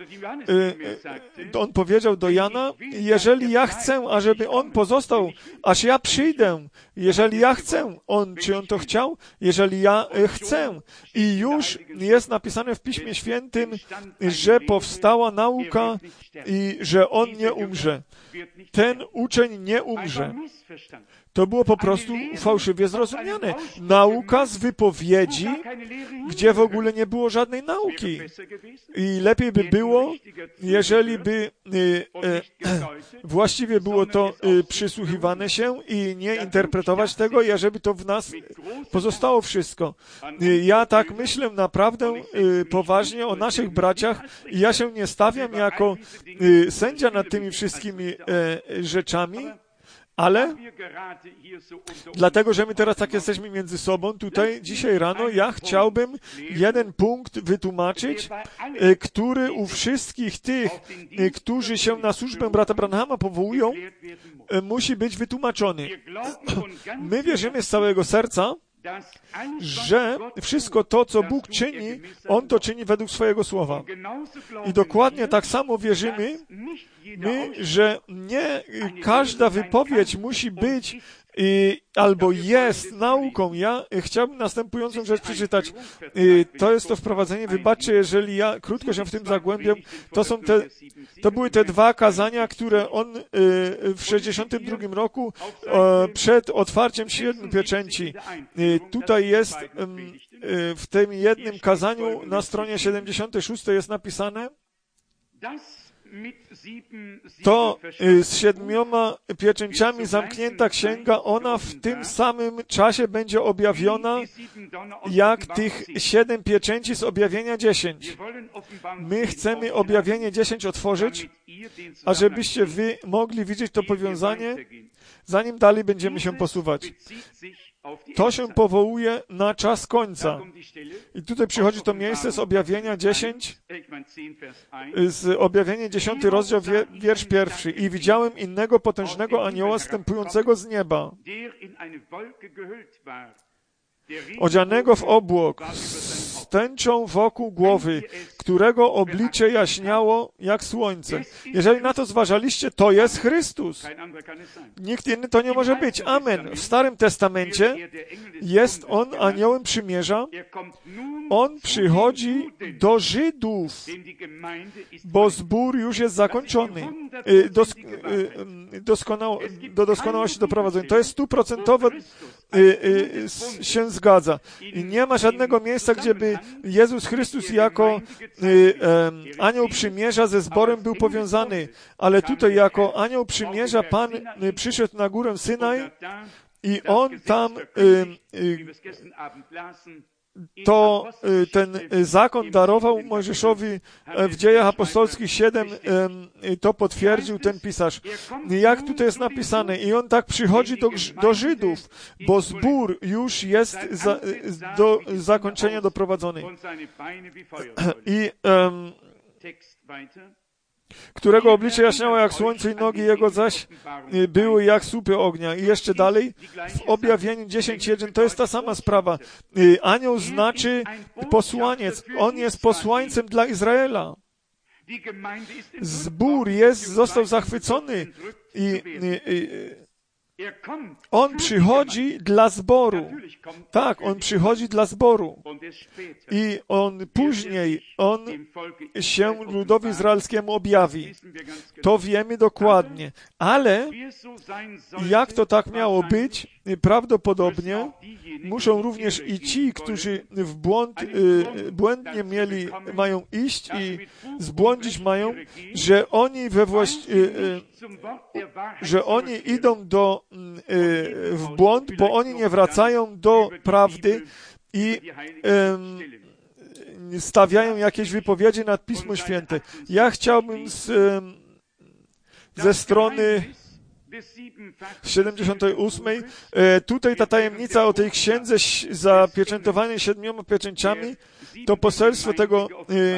on powiedział do Jana, jeżeli ja chcę, ażeby on pozostał, aż ja przyjdę, jeżeli ja chcę, czy on to chciał? Jeżeli ja chcę. I już jest napisane w Piśmie Świętym, że powstała nauka i że on nie umrze. Ten uczeń nie umrze. To było po prostu fałszywie zrozumiane. Nauka z wypowiedzi, gdzie w ogóle nie było żadnej nauki. I lepiej by było, jeżeli by właściwie było to przysłuchiwane się i nie interpretować tego, i żeby to w nas pozostało wszystko. Ja tak myślę naprawdę poważnie o naszych braciach i ja się nie stawiam jako sędzia nad tymi wszystkimi rzeczami, Ale dlatego, że my teraz tak jesteśmy między sobą, tutaj dzisiaj rano ja chciałbym jeden punkt wytłumaczyć, który u wszystkich tych, którzy się na służbę brata Branhama powołują, musi być wytłumaczony. My wierzymy z całego serca, że wszystko to, co Bóg czyni, On to czyni według swojego słowa. I dokładnie tak samo wierzymy, że nie każda wypowiedź musi być albo jest nauką. Ja chciałbym następującą rzecz przeczytać. To jest to wprowadzenie. Wybaczcie, jeżeli ja krótko się w tym zagłębiam. To były te dwa kazania, które on w 62 roku przed otwarciem 7 pieczęci. Tutaj jest w tym jednym kazaniu na stronie 76 jest napisane, to z 7 pieczęciami zamknięta księga, ona w tym samym czasie będzie objawiona, jak tych 7 pieczęci z objawienia 10. My chcemy objawienie 10 otworzyć, a żebyście wy mogli widzieć to powiązanie, zanim dalej będziemy się posuwać. To się powołuje na czas końca. I tutaj przychodzi to miejsce z objawienia 10, z objawienia 10 rozdział, wiersz 1. I widziałem innego potężnego anioła zstępującego z nieba, odzianego w obłok, z tęczą wokół głowy, którego oblicze jaśniało jak słońce. Jeżeli na to zważaliście, to jest Chrystus. Nikt inny to nie może być. Amen. W Starym Testamencie jest On aniołem przymierza. On przychodzi do Żydów, bo zbór już jest zakończony. Do doskonałości doprowadzony. To jest 100% się zgadza. I nie ma żadnego miejsca, gdzie by Jezus Chrystus jako anioł przymierza ze zborem był powiązany. Ale tutaj jako anioł przymierza Pan przyszedł na górę Synaj i On tam ten zakon darował Mojżeszowi w Dziejach Apostolskich 7, to potwierdził ten pisarz. Jak tutaj jest napisane? I on tak przychodzi do Żydów, bo zbór już jest do zakończenia doprowadzony. I którego oblicze jaśniało jak słońce i nogi jego zaś były jak słupy ognia. I jeszcze dalej, w objawieniu 10:1, to jest ta sama sprawa. Anioł znaczy posłaniec. On jest posłańcem dla Izraela. Zbór został zachwycony i on przychodzi dla zboru. Tak, on przychodzi dla zboru. I później się ludowi izraelskiemu objawi. To wiemy dokładnie. Ale jak to tak miało być, prawdopodobnie muszą również i ci, którzy błędnie mają iść i zbłądzić mają, że oni idą w błąd, bo oni nie wracają do prawdy i stawiają jakieś wypowiedzi nad Pismo Święte. Ja chciałbym ze strony 78. Tutaj ta tajemnica o tej księdze zapieczętowanej 7 pieczęciami, to poselstwo tego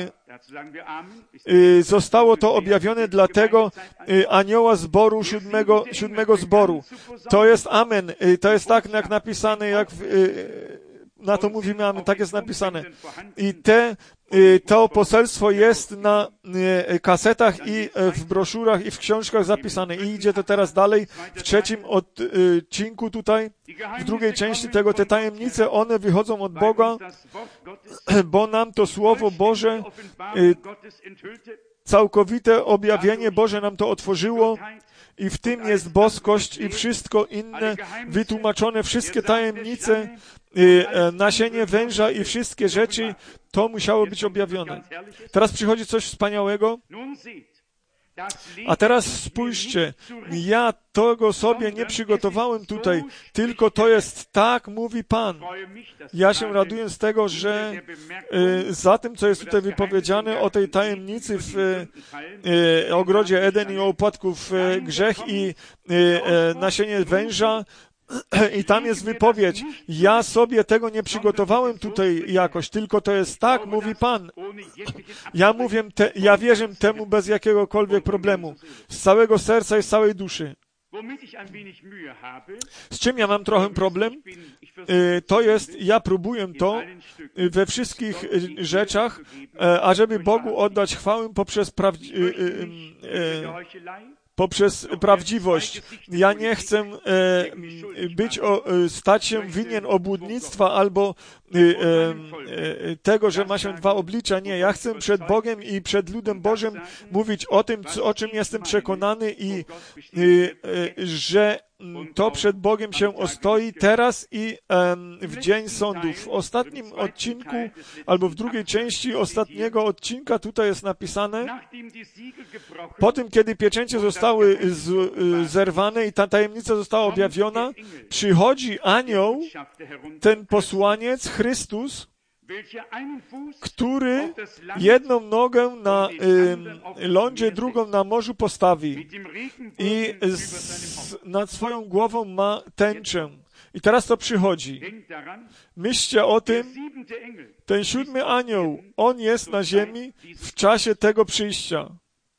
zostało to objawione dla tego anioła zboru, siódmego zboru. To jest amen. To jest tak, jak napisane, jak na to mówimy amen, tak jest napisane. I to poselstwo jest na kasetach i w broszurach i w książkach zapisane. I idzie to teraz dalej w 3. odcinku tutaj, w drugiej części tego. Te tajemnice, one wychodzą od Boga, bo nam to Słowo Boże, całkowite objawienie Boże nam to otworzyło. I w tym jest boskość i wszystko inne wytłumaczone, wszystkie tajemnice, nasienie węża i wszystkie rzeczy, to musiało być objawione. Teraz przychodzi coś wspaniałego. A teraz spójrzcie, ja tego sobie nie przygotowałem tutaj, tylko to jest tak, mówi Pan. Ja się raduję z tego, że za tym, co jest tutaj wypowiedziane o tej tajemnicy w ogrodzie Eden i o upadku w grzech i nasienie węża, i tam jest wypowiedź. Ja sobie tego nie przygotowałem tutaj jakoś, tylko to jest tak, mówi Pan. Ja wierzę temu bez jakiegokolwiek problemu. Z całego serca i z całej duszy. Z czym ja mam trochę problem? To jest, ja próbuję to we wszystkich rzeczach, ażeby Bogu oddać chwałę poprzez prawdziwość. Ja nie chcę stać się winien obłudnictwa albo tego, że ma się dwa oblicza. Nie, ja chcę przed Bogiem i przed ludem Bożym mówić o tym, o czym jestem przekonany i że to przed Bogiem się ostoi teraz i w dzień sądów. W ostatnim odcinku, albo w drugiej części ostatniego odcinka tutaj jest napisane, po tym, kiedy pieczęcie zostały zerwane i ta tajemnica została objawiona, przychodzi anioł, ten posłaniec, Chrystus, który jedną nogę na lądzie, drugą na morzu postawi i nad swoją głową ma tęczę. I teraz to przychodzi. Myślcie o tym, ten 7. anioł, on jest na ziemi w czasie tego przyjścia.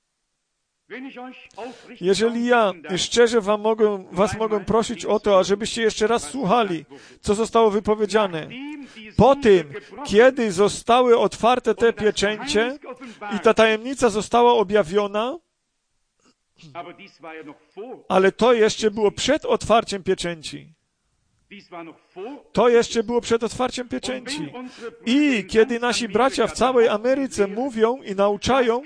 Jeżeli ja szczerze was mogę prosić o to, ażebyście jeszcze raz słuchali, co zostało wypowiedziane. Po tym, kiedy zostały otwarte te pieczęcie i ta tajemnica została objawiona, ale to jeszcze było przed otwarciem pieczęci. To jeszcze było przed otwarciem pieczęci. I kiedy nasi bracia w całej Ameryce mówią i nauczają,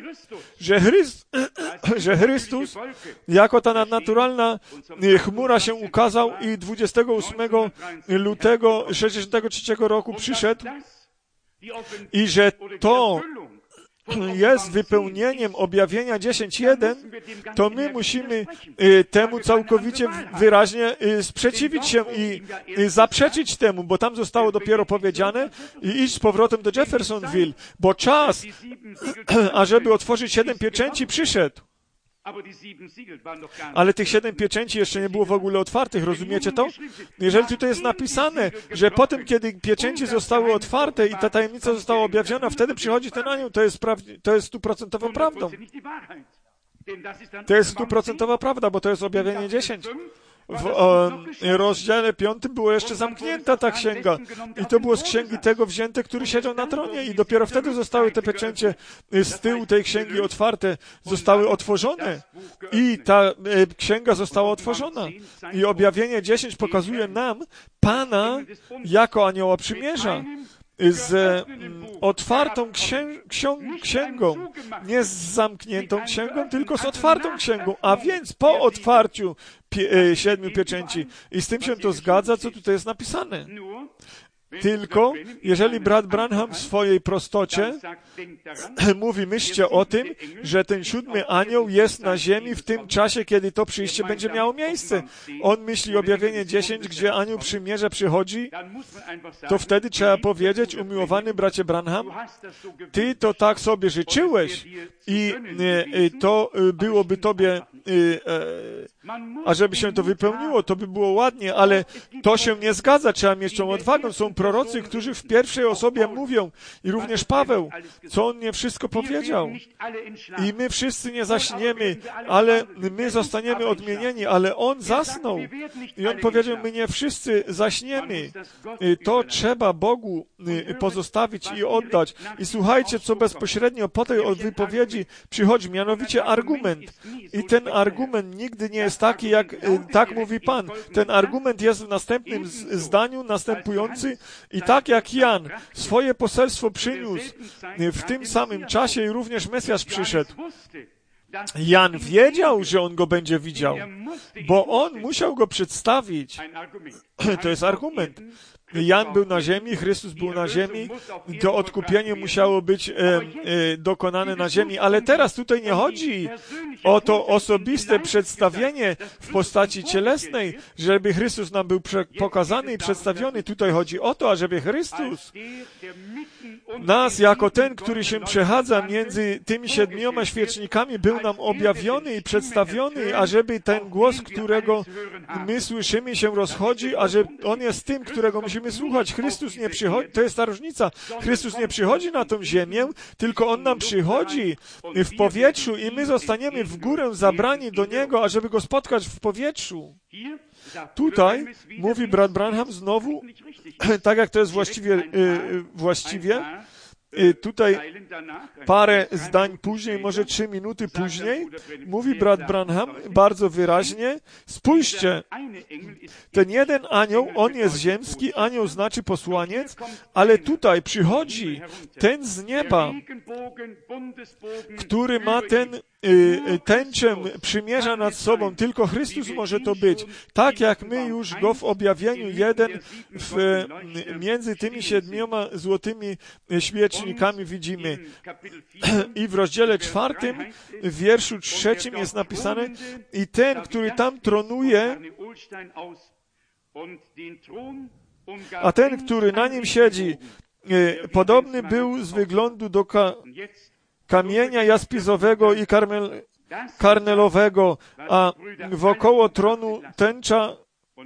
że Chrystus jako ta nadnaturalna chmura się ukazał i 28 lutego 63 roku przyszedł i że to jest wypełnieniem objawienia 10:1, to my musimy temu całkowicie wyraźnie sprzeciwić się i zaprzeczyć temu, bo tam zostało dopiero powiedziane i iść z powrotem do Jeffersonville, bo czas, ażeby otworzyć 7 pieczęci, przyszedł. Ale tych 7 pieczęci jeszcze nie było w ogóle otwartych, rozumiecie to? Jeżeli tutaj jest napisane, że po tym, kiedy pieczęci zostały otwarte i ta tajemnica została objawiona, wtedy przychodzi ten anioł, to jest 100% prawdą. To jest 100% prawda, bo to jest objawienie 10. W rozdziale 5 była jeszcze zamknięta ta księga i to było z księgi tego wzięte, który siedział na tronie i dopiero wtedy zostały te pieczęcie z tyłu tej księgi otwarte, zostały otworzone i ta księga została otworzona i objawienie 10 pokazuje nam Pana jako anioła przymierza z otwartą księgą, nie z zamkniętą księgą, tylko z otwartą księgą, a więc po otwarciu 7 pieczęci. I z tym się to zgadza, co tutaj jest napisane. Tylko, jeżeli brat Branham w swojej prostocie mówi, myślcie o tym, że ten 7 anioł jest na ziemi w tym czasie, kiedy to przyjście będzie miało miejsce. On myśli objawienie 10, gdzie anioł przymierza przychodzi, to wtedy trzeba powiedzieć, umiłowany bracie Branham, ty to tak sobie życzyłeś i to byłoby tobie, ażeby się to wypełniło, to by było ładnie, ale to się nie zgadza, trzeba mieć tą odwagę. Są prorocy, którzy w pierwszej osobie mówią i również Paweł, co on nie wszystko powiedział. I my wszyscy nie zaśniemy, ale my zostaniemy odmienieni, ale on zasnął. I on powiedział, my nie wszyscy zaśniemy. To trzeba Bogu pozostawić i oddać. I słuchajcie, co bezpośrednio po tej wypowiedzi przychodzi, mianowicie argument. I ten argument nigdy nie jest taki, jak tak mówi Pan. Ten argument jest w następnym zdaniu, następujący. I tak jak Jan swoje poselstwo przyniósł w tym samym czasie i również Mesjasz przyszedł. Jan wiedział, że on go będzie widział, bo on musiał go przedstawić. To jest argument. Jan był na ziemi, Chrystus był na ziemi, to odkupienie musiało być dokonane na ziemi, ale teraz tutaj nie chodzi o to osobiste przedstawienie w postaci cielesnej, żeby Chrystus nam był pokazany i przedstawiony. Tutaj chodzi o to, ażeby Chrystus nas jako ten, który się przechadza między tymi 7 świecznikami, był nam objawiony i przedstawiony, ażeby ten głos, którego my słyszymy, się rozchodzi, a że on jest tym, którego musimy słuchać. Chrystus nie przychodzi, to jest ta różnica. Chrystus nie przychodzi na tą ziemię, tylko On nam przychodzi w powietrzu i my zostaniemy w górę zabrani do Niego, ażeby Go spotkać w powietrzu. Tutaj mówi brat Branham znowu, tak jak to jest właściwie, tutaj parę zdań później, może 3 minuty później, mówi brat Branham bardzo wyraźnie, spójrzcie, ten jeden anioł, on jest ziemski, anioł znaczy posłaniec, ale tutaj przychodzi ten z nieba, który ma tęczę przymierza nad sobą, tylko Chrystus może to być. Tak jak my już Go w objawieniu 1 między tymi 7 złotymi świecznikami widzimy. I w rozdziale 4, w wierszu 3 jest napisane, i ten, który tam tronuje, a ten, który na nim siedzi, podobny był z wyglądu do kamienia jaspizowego i karnelowego, a wokoło tronu tęcza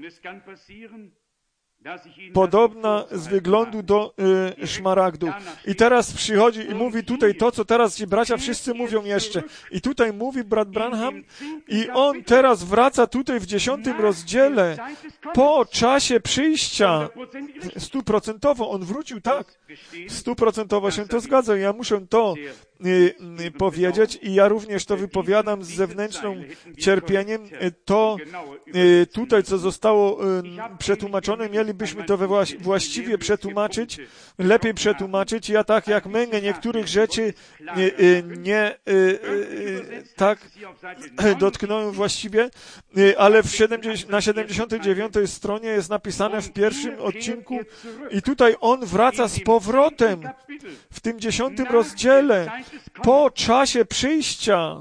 podobna z wyglądu do szmaragdu. I teraz przychodzi i mówi tutaj to, co teraz ci bracia wszyscy mówią jeszcze. I tutaj mówi brat Branham i on teraz wraca tutaj w 10 rozdziale po czasie przyjścia. 100% on wrócił, tak. 100% się to zgadza. Ja muszę to powiedzieć i ja również to wypowiadam z zewnętrznym cierpieniem. To tutaj, co zostało przetłumaczone, mielibyśmy to właściwie przetłumaczyć, lepiej przetłumaczyć. Ja tak jak Menge niektórych rzeczy nie tak dotknąłem właściwie, ale na 79 stronie jest napisane w pierwszym odcinku i tutaj on wraca z powrotem w tym 10 rozdziale po czasie przyjścia.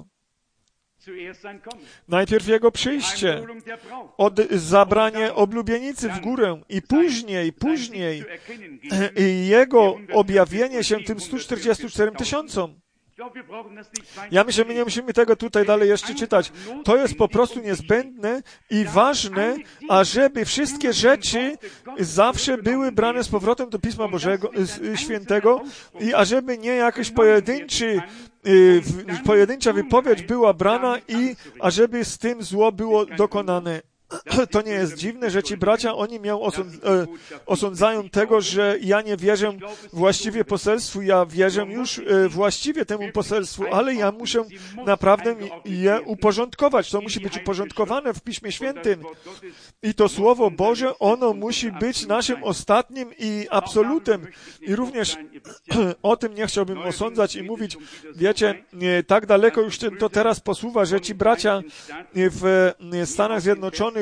Najpierw Jego przyjście, zabranie oblubienicy w górę i później Jego objawienie się tym 144 000. Ja myślę, my nie musimy tego tutaj dalej jeszcze czytać. To jest po prostu niezbędne i ważne, ażeby wszystkie rzeczy zawsze były brane z powrotem do Pisma Bożego, Świętego i ażeby nie jakiś pojedyncza wypowiedź była brana i ażeby z tym zło było dokonane. To nie jest dziwne, że ci bracia, oni mnie osądzają tego, że ja nie wierzę właściwie poselstwu, ja wierzę już właściwie temu poselstwu, ale ja muszę naprawdę je uporządkować. To musi być uporządkowane w Piśmie Świętym. I to Słowo Boże, ono musi być naszym ostatnim i absolutem. I również o tym nie chciałbym osądzać i mówić, wiecie, tak daleko już to teraz posuwa, że ci bracia w Stanach Zjednoczonych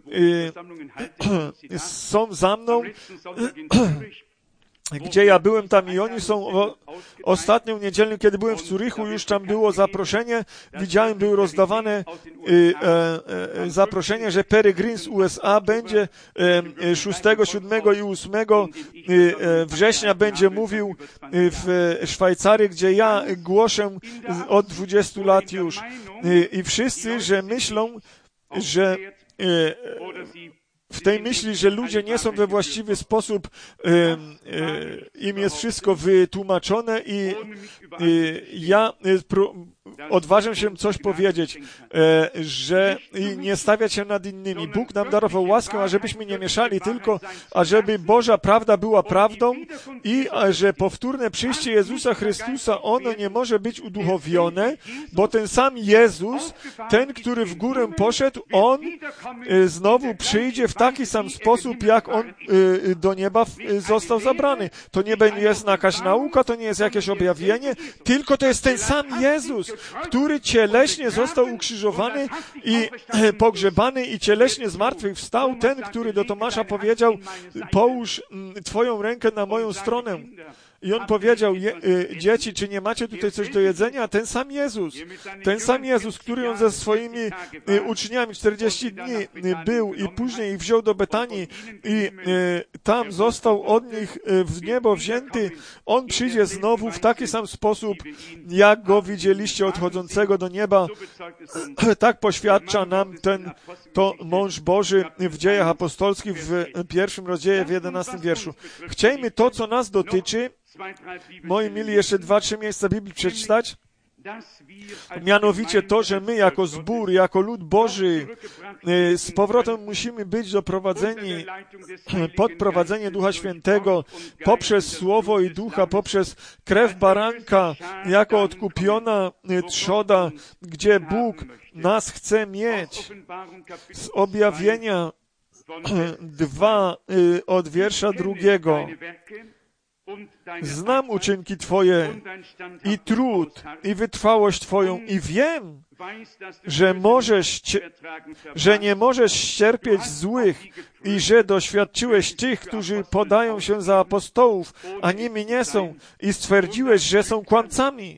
są za mną, gdzie ja byłem tam i oni są ostatnią niedzielę, kiedy byłem w Zurychu, już tam było zaproszenie, widziałem, były rozdawane zaproszenie, że Peregrin z USA będzie 6, 7 i 8 września będzie mówił w Szwajcarii, gdzie ja głoszę od 20 lat już. I wszyscy, że myślą, że w tej myśli, że ludzie nie są we właściwy sposób, im jest wszystko wytłumaczone i ja odważę się coś powiedzieć, że nie stawiać się nad innymi. Bóg nam darował łaskę, ażebyśmy nie mieszali, tylko ażeby Boża prawda była prawdą i że powtórne przyjście Jezusa Chrystusa, ono nie może być uduchowione, bo ten sam Jezus, ten, który w górę poszedł, On znowu przyjdzie w taki sam sposób, jak On do nieba został zabrany. To nie jest jakaś nauka, to nie jest jakieś objawienie, tylko to jest ten sam Jezus, który cieleśnie został ukrzyżowany i pogrzebany i cieleśnie zmartwychwstał, ten, który do Tomasza powiedział, połóż Twoją rękę na moją stronę. I on powiedział, dzieci, czy nie macie tutaj coś do jedzenia? Ten sam Jezus, który on ze swoimi uczniami 40 dni był i później ich wziął do Betanii i tam został od nich w niebo wzięty, on przyjdzie znowu w taki sam sposób, jak go widzieliście odchodzącego do nieba. Tak poświadcza nam to mąż Boży w Dziejach Apostolskich w 1 rozdziale, w 11 wierszu. Chciejmy to, co nas dotyczy, moi mili, jeszcze 2-3 miejsca Biblii przeczytać. Mianowicie to, że my jako zbór, jako lud Boży z powrotem musimy być doprowadzeni pod prowadzenie Ducha Świętego poprzez Słowo i Ducha, poprzez krew baranka jako odkupiona trzoda, gdzie Bóg nas chce mieć. Z Objawienia 2 od wiersza 2. Znam uczynki Twoje i trud, i wytrwałość Twoją i wiem, że nie możesz ścierpieć złych i że doświadczyłeś tych, którzy podają się za apostołów, a nimi nie są i stwierdziłeś, że są kłamcami.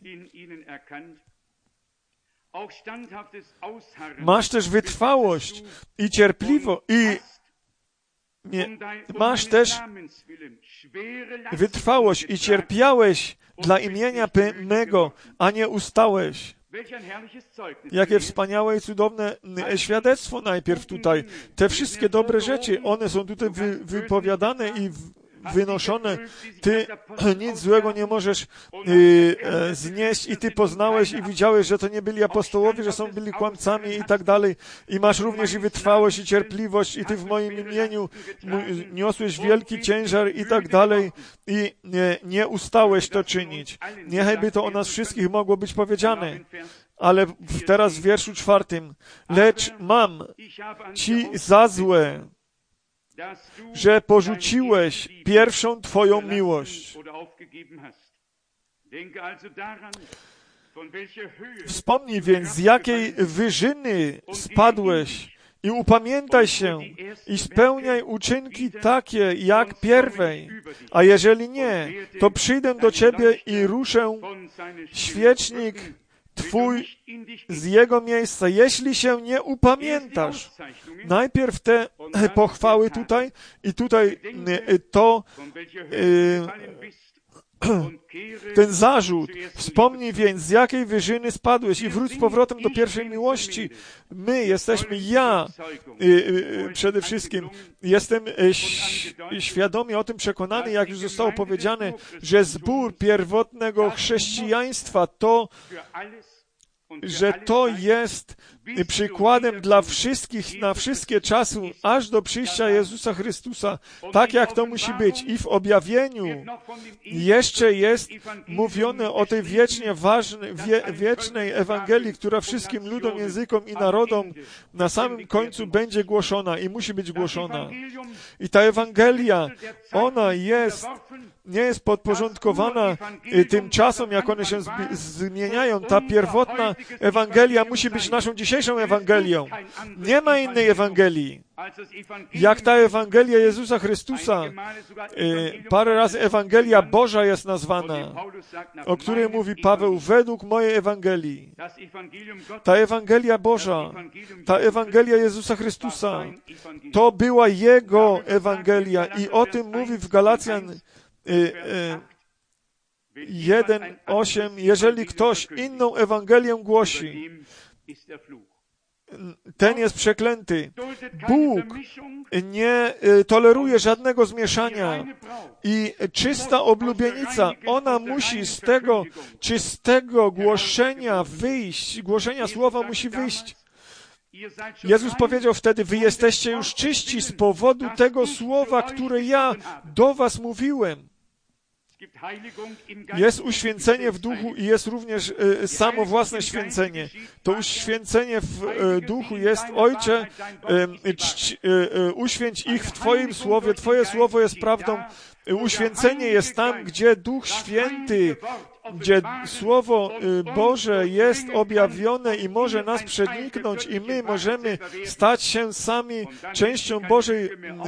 Masz też wytrwałość i cierpliwość masz też wytrwałość i cierpiałeś dla imienia mego, a nie ustałeś. Jakie wspaniałe i cudowne świadectwo najpierw tutaj. Te wszystkie dobre rzeczy, one są tutaj wypowiadane i wynoszone. Ty nic złego nie możesz znieść i Ty poznałeś i widziałeś, że to nie byli apostołowie, że byli kłamcami i tak dalej. I masz również i wytrwałość i cierpliwość i Ty w moim imieniu niosłeś wielki ciężar i tak dalej i nie ustałeś to czynić. Niechaj by to o nas wszystkich mogło być powiedziane. Ale teraz w wierszu 4. Lecz mam Ci za złe, że porzuciłeś pierwszą Twoją miłość. Wspomnij więc, z jakiej wyżyny spadłeś i upamiętaj się i spełniaj uczynki takie jak pierwej, a jeżeli nie, to przyjdę do Ciebie i ruszę świecznik Twój z jego miejsca, jeśli się nie upamiętasz. Najpierw te pochwały tutaj i tutaj ten zarzut. Wspomnij więc, z jakiej wyżyny spadłeś i wróć z powrotem do pierwszej miłości. My jesteśmy, przede wszystkim jestem świadomie o tym przekonany, jak już zostało powiedziane, że zbór pierwotnego chrześcijaństwa że to jest przykładem dla wszystkich, na wszystkie czasy, aż do przyjścia Jezusa Chrystusa, tak jak to musi być. I w objawieniu jeszcze jest mówione o tej wiecznie ważnej, wiecznej Ewangelii, która wszystkim ludom, językom i narodom na samym końcu będzie głoszona i musi być głoszona. I ta Ewangelia, ona nie jest podporządkowana tym czasom, jak one się zmieniają. Ta pierwotna Ewangelia musi być naszą dzisiejszą Ewangelią. Nie ma innej Ewangelii. Jak ta Ewangelia Jezusa Chrystusa, parę razy Ewangelia Boża jest nazwana, o której mówi Paweł, według mojej Ewangelii. Ta Ewangelia Boża, ta Ewangelia Jezusa Chrystusa, to była Jego Ewangelia i o tym mówi w Galacjan 1:8, jeżeli ktoś inną Ewangelię głosi, ten jest przeklęty. Bóg nie toleruje żadnego zmieszania i czysta oblubienica, ona musi z tego czystego głoszenia wyjść, głoszenia słowa musi wyjść. Jezus powiedział wtedy, wy jesteście już czyści z powodu tego słowa, które ja do was mówiłem. Jest uświęcenie w duchu i jest również samo własne święcenie. To uświęcenie w duchu jest, Ojcze, uświęć ich w Twoim słowie, Twoje słowo jest prawdą. Uświęcenie jest tam, gdzie Duch Święty gdzie Słowo Boże jest objawione i może nas przeniknąć i my możemy stać się sami częścią Bożej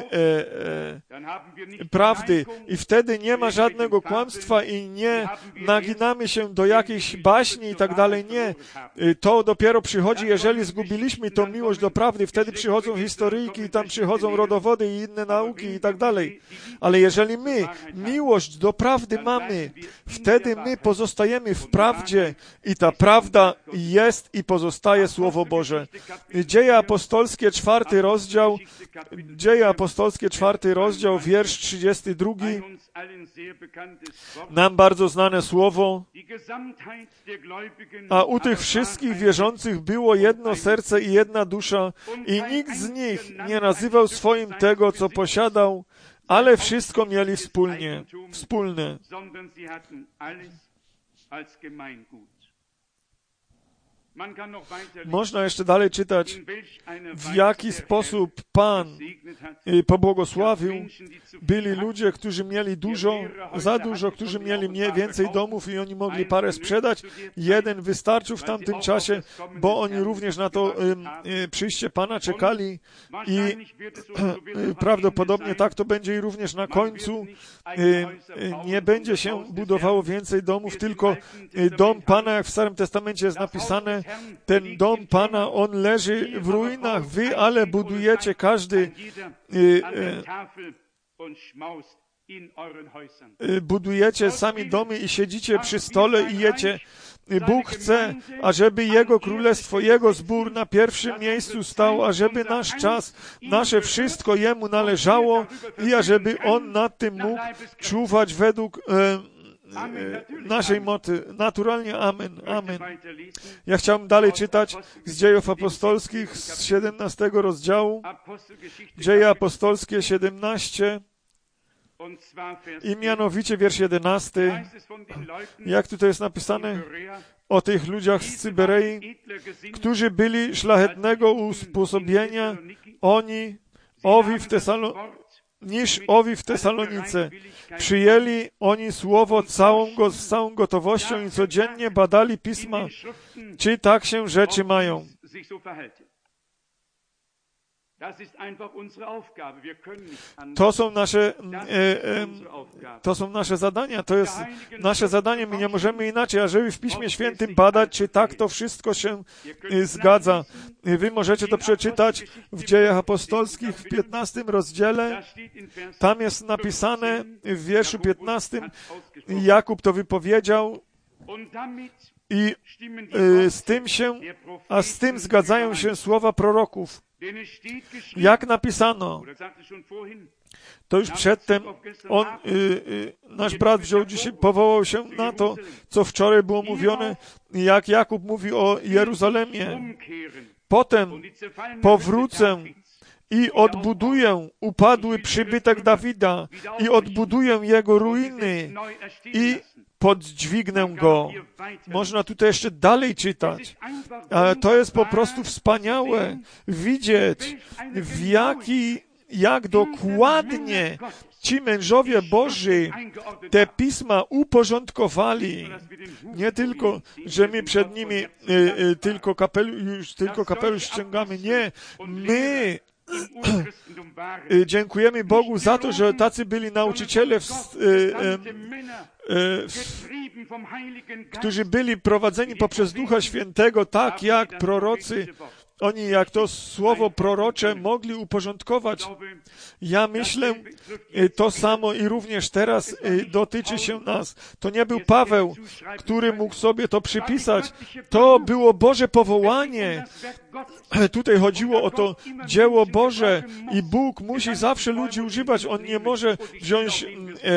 prawdy i wtedy nie ma żadnego kłamstwa i nie naginamy się do jakiejś baśni i tak dalej. Nie. To dopiero przychodzi, jeżeli zgubiliśmy tą miłość do prawdy, wtedy przychodzą historyjki i tam przychodzą rodowody i inne nauki i tak dalej. Ale jeżeli my miłość do prawdy mamy, wtedy my pozostajemy w prawdzie i ta prawda jest i pozostaje Słowo Boże. Dzieje apostolskie, 4 rozdział, wiersz 32. Nam bardzo znane słowo. A u tych wszystkich wierzących było jedno serce i jedna dusza i nikt z nich nie nazywał swoim tego, co posiadał, ale wszystko mieli wspólne. Można jeszcze dalej czytać, w jaki sposób Pan pobłogosławił. Byli ludzie, którzy mieli za dużo, którzy mieli więcej domów i oni mogli parę sprzedać. Jeden wystarczył w tamtym czasie, bo oni również na to przyjście Pana czekali i prawdopodobnie tak to będzie i również na końcu. Nie będzie się budowało więcej domów, tylko dom Pana, jak w Starym Testamencie jest napisane, ten dom Pana, on leży w ruinach, wy ale budujecie każdy, budujecie sami domy i siedzicie przy stole i jecie. Bóg chce, ażeby Jego Królestwo, Jego zbór na pierwszym miejscu stał, ażeby nasz czas, nasze wszystko Jemu należało i ażeby On nad tym mógł czuwać według naszej mocy. Naturalnie amen. Amen. Ja chciałbym dalej czytać z Dziejów Apostolskich z 17 rozdziału. Dzieje Apostolskie 17 i mianowicie wiersz 11. Jak tutaj jest napisane o tych ludziach z Cyberei, którzy byli szlachetnego usposobienia, niż owi w Tesalonice. Przyjęli oni słowo z całą gotowością i codziennie badali pisma, czy tak się rzeczy mają. To są nasze zadania, to jest nasze zadanie, my nie możemy inaczej, ażeby w Piśmie Świętym badać, czy tak to wszystko się zgadza. Wy możecie to przeczytać w Dziejach Apostolskich w 15 rozdziale, tam jest napisane w wierszu 15, Jakub to wypowiedział i z tym zgadzają się słowa proroków. Jak napisano, to już przedtem nasz brat powołał się na to, co wczoraj było mówione, jak Jakub mówi o Jeruzalemie. Potem powrócę i odbuduję upadły przybytek Dawida i odbuduję jego ruiny i podźwignę go. Można tutaj jeszcze dalej czytać. Ale to jest po prostu wspaniałe widzieć, jak dokładnie ci mężowie Boży te pisma uporządkowali. Nie tylko, że my przed nimi tylko kapelusz ściągamy. Nie, my dziękujemy Bogu za to, że tacy byli nauczyciele, którzy byli prowadzeni poprzez Ducha Świętego, tak jak prorocy. Oni, jak to słowo prorocze, mogli uporządkować. Ja myślę, to samo i również teraz dotyczy się nas. To nie był Paweł, który mógł sobie to przypisać. To było Boże powołanie. Tutaj chodziło o to dzieło Boże i Bóg musi zawsze ludzi używać. On nie może wziąć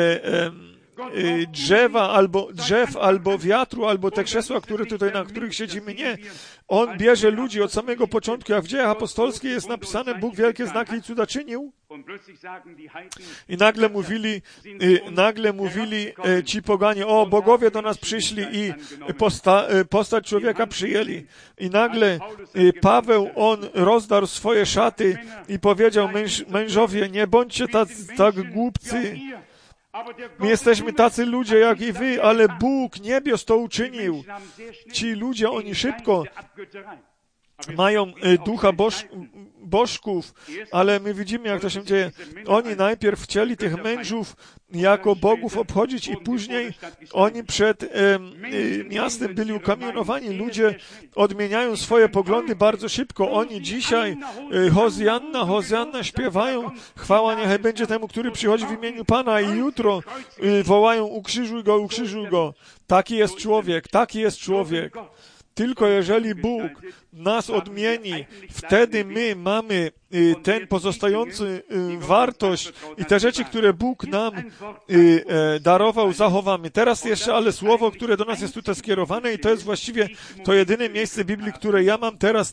drzew, albo wiatru, albo te krzesła, na których siedzimy. Nie. On bierze ludzi od samego początku, jak w Dziejach Apostolskich jest napisane, Bóg wielkie znaki i cuda czynił. I nagle mówili ci poganie, o, bogowie do nas przyszli i postać człowieka przyjęli. I nagle Paweł, on rozdarł swoje szaty i powiedział, mężowie, nie bądźcie tak głupcy, My jesteśmy tacy ludzie jak i wy, ale Bóg niebios to uczynił. Ci ludzie, oni szybko mają ducha bożków, ale my widzimy, jak to się dzieje. Oni najpierw chcieli tych mężów jako bogów obchodzić i później oni przed miastem byli ukamienowani. Ludzie odmieniają swoje poglądy bardzo szybko. Oni dzisiaj Hozjanna, Hozjanna śpiewają. Chwała niechaj będzie temu, który przychodzi w imieniu Pana, i jutro wołają: ukrzyżuj go, ukrzyżuj go. Taki jest człowiek, taki jest człowiek. Tylko jeżeli Bóg nas odmieni, wtedy my mamy ten pozostający wartość i te rzeczy, które Bóg nam darował, zachowamy. Teraz jeszcze ale słowo, które do nas jest tutaj skierowane, i to jest właściwie to jedyne miejsce Biblii, które ja mam teraz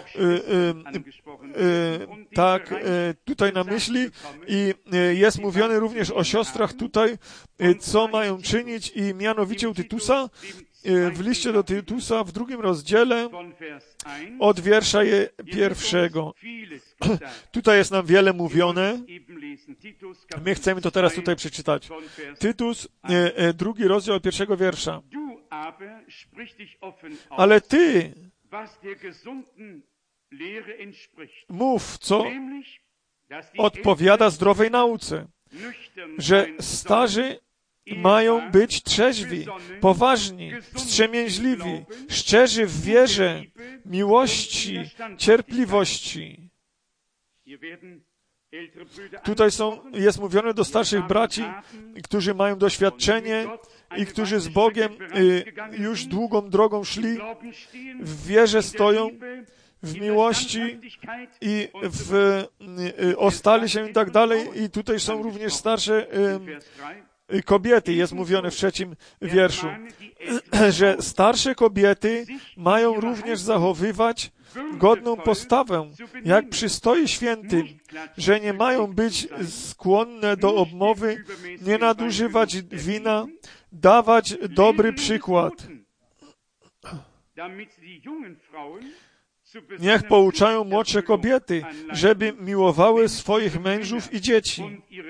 tutaj na myśli, i jest mówione również o siostrach tutaj, co mają czynić, i mianowicie u Tytusa, w liście do Tytusa w 2 rozdziale od wiersza 1. Tutaj jest nam wiele mówione. My chcemy to teraz tutaj przeczytać. Tytus, 2 rozdział od 1 wiersza. Ale ty mów, co odpowiada zdrowej nauce, że starzy mają być trzeźwi, poważni, wstrzemięźliwi, szczerzy w wierze, miłości, cierpliwości. Tutaj jest mówione do starszych braci, którzy mają doświadczenie i którzy z Bogiem już długą drogą szli, w wierze stoją, w miłości i ostali się i tak dalej. I tutaj są również starsze kobiety, jest mówione w 3 wierszu, że starsze kobiety mają również zachowywać godną postawę, jak przystoi świętym, że nie mają być skłonne do obmowy, nie nadużywać wina, dawać dobry przykład. Niech pouczają młodsze kobiety, żeby miłowały swoich mężów i dzieci.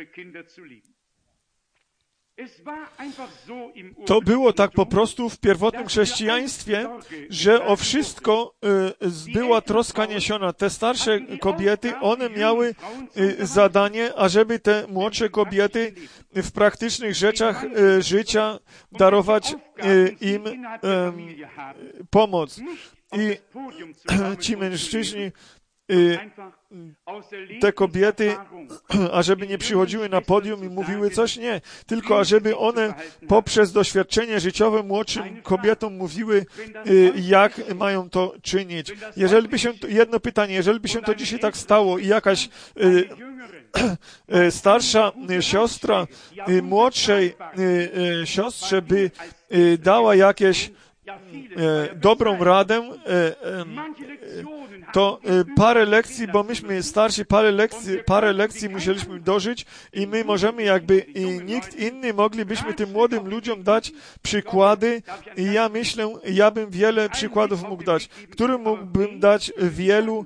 To było tak po prostu w pierwotnym chrześcijaństwie, że o wszystko była troska niesiona. Te starsze kobiety, one miały zadanie, ażeby te młodsze kobiety w praktycznych rzeczach życia darować im pomoc. I ci mężczyźni, te kobiety, ażeby nie przychodziły na podium i mówiły coś, nie, tylko ażeby one poprzez doświadczenie życiowe młodszym kobietom mówiły, jak mają to czynić. Jedno pytanie, jeżeli by się to dzisiaj tak stało i jakaś starsza siostra młodszej siostrze by dała jakieś dobrą radę, to parę lekcji, bo myśmy starsi, parę lekcji musieliśmy dożyć i my możemy i nikt inny moglibyśmy tym młodym ludziom dać przykłady, i ja myślę, ja bym wiele przykładów mógł dać, którym mógłbym dać wielu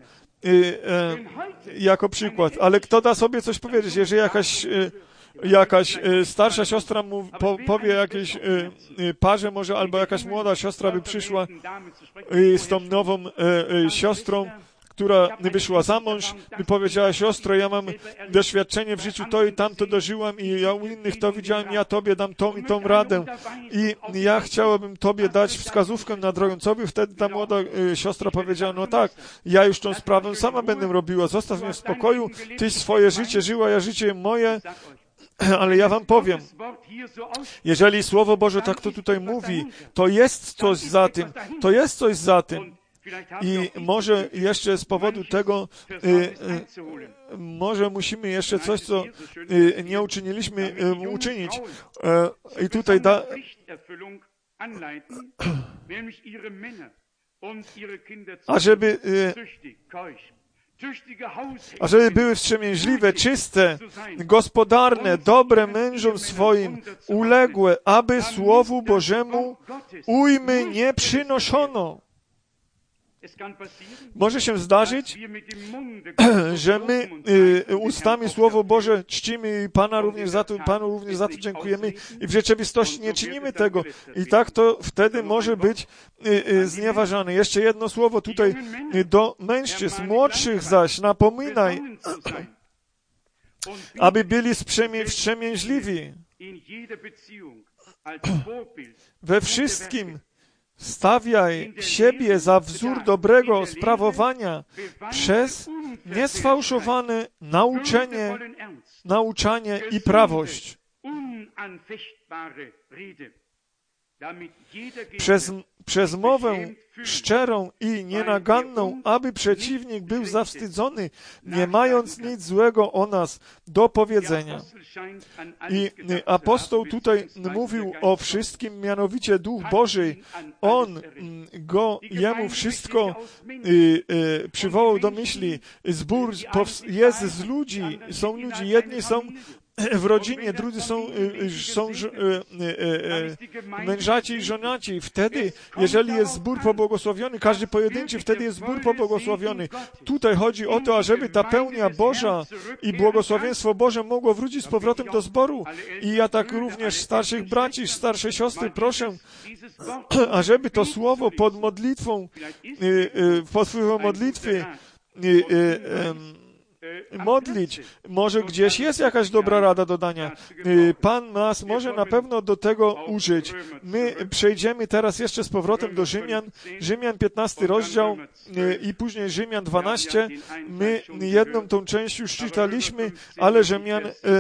jako przykład. Ale kto da sobie coś powiedzieć, jeżeli jakaś starsza siostra powie jakiejś parze może, albo jakaś młoda siostra by przyszła z tą nową siostrą, która wyszła za mąż, by powiedziała: siostro, ja mam doświadczenie w życiu, to i tamto dożyłam, i ja u innych to widziałem, ja tobie dam tą i tą radę, i ja chciałabym tobie dać wskazówkę na drogę. Co by wtedy ta młoda siostra powiedziała? No tak, ja już tą sprawę sama będę robiła, zostaw mnie w spokoju, tyś swoje życie żyła, ja życie moje. Ale ja wam powiem, jeżeli Słowo Boże tak to tutaj mówi, to jest coś za tym, to jest coś za tym. I może jeszcze z powodu tego, może musimy jeszcze coś, co nie uczyniliśmy, uczynić. I tutaj ażeby były wstrzemięźliwe, czyste, gospodarne, dobre mężom swoim, uległe, aby Słowu Bożemu ujmy nie przynoszono. Może się zdarzyć, że my ustami Słowo Boże czcimy i Panu również za to dziękujemy i w rzeczywistości nie czynimy tego. I tak to wtedy może być znieważane. Jeszcze jedno słowo tutaj do mężczyzn, młodszych zaś napominaj, aby byli wstrzemięźliwi. We wszystkim stawiaj siebie za wzór dobrego sprawowania przez niesfałszowane nauczanie i prawość. Przez mowę szczerą i nienaganną, aby przeciwnik był zawstydzony, nie mając nic złego o nas do powiedzenia. I apostoł tutaj mówił o wszystkim, mianowicie Duch Boży. Jemu wszystko przywołał do myśli. Zbór jest z ludzi, są ludzi, jedni są w rodzinie, drudzy są mężaci i żonaci. Wtedy, jeżeli jest zbór pobłogosławiony, każdy pojedynczy, wtedy jest zbór pobłogosławiony. Tutaj chodzi o to, ażeby ta pełnia Boża i błogosławieństwo Boże mogło wrócić z powrotem do zboru. I ja tak również starszych braci, starsze siostry proszę, ażeby to słowo pod modlitwą, pod wpływem modlitwy modlić. Może gdzieś jest jakaś dobra rada do dania. Pan nas może na pewno do tego użyć. My przejdziemy teraz jeszcze z powrotem do Rzymian 15 rozdział i później Rzymian 12. My jedną tą część już czytaliśmy, ale Rzymian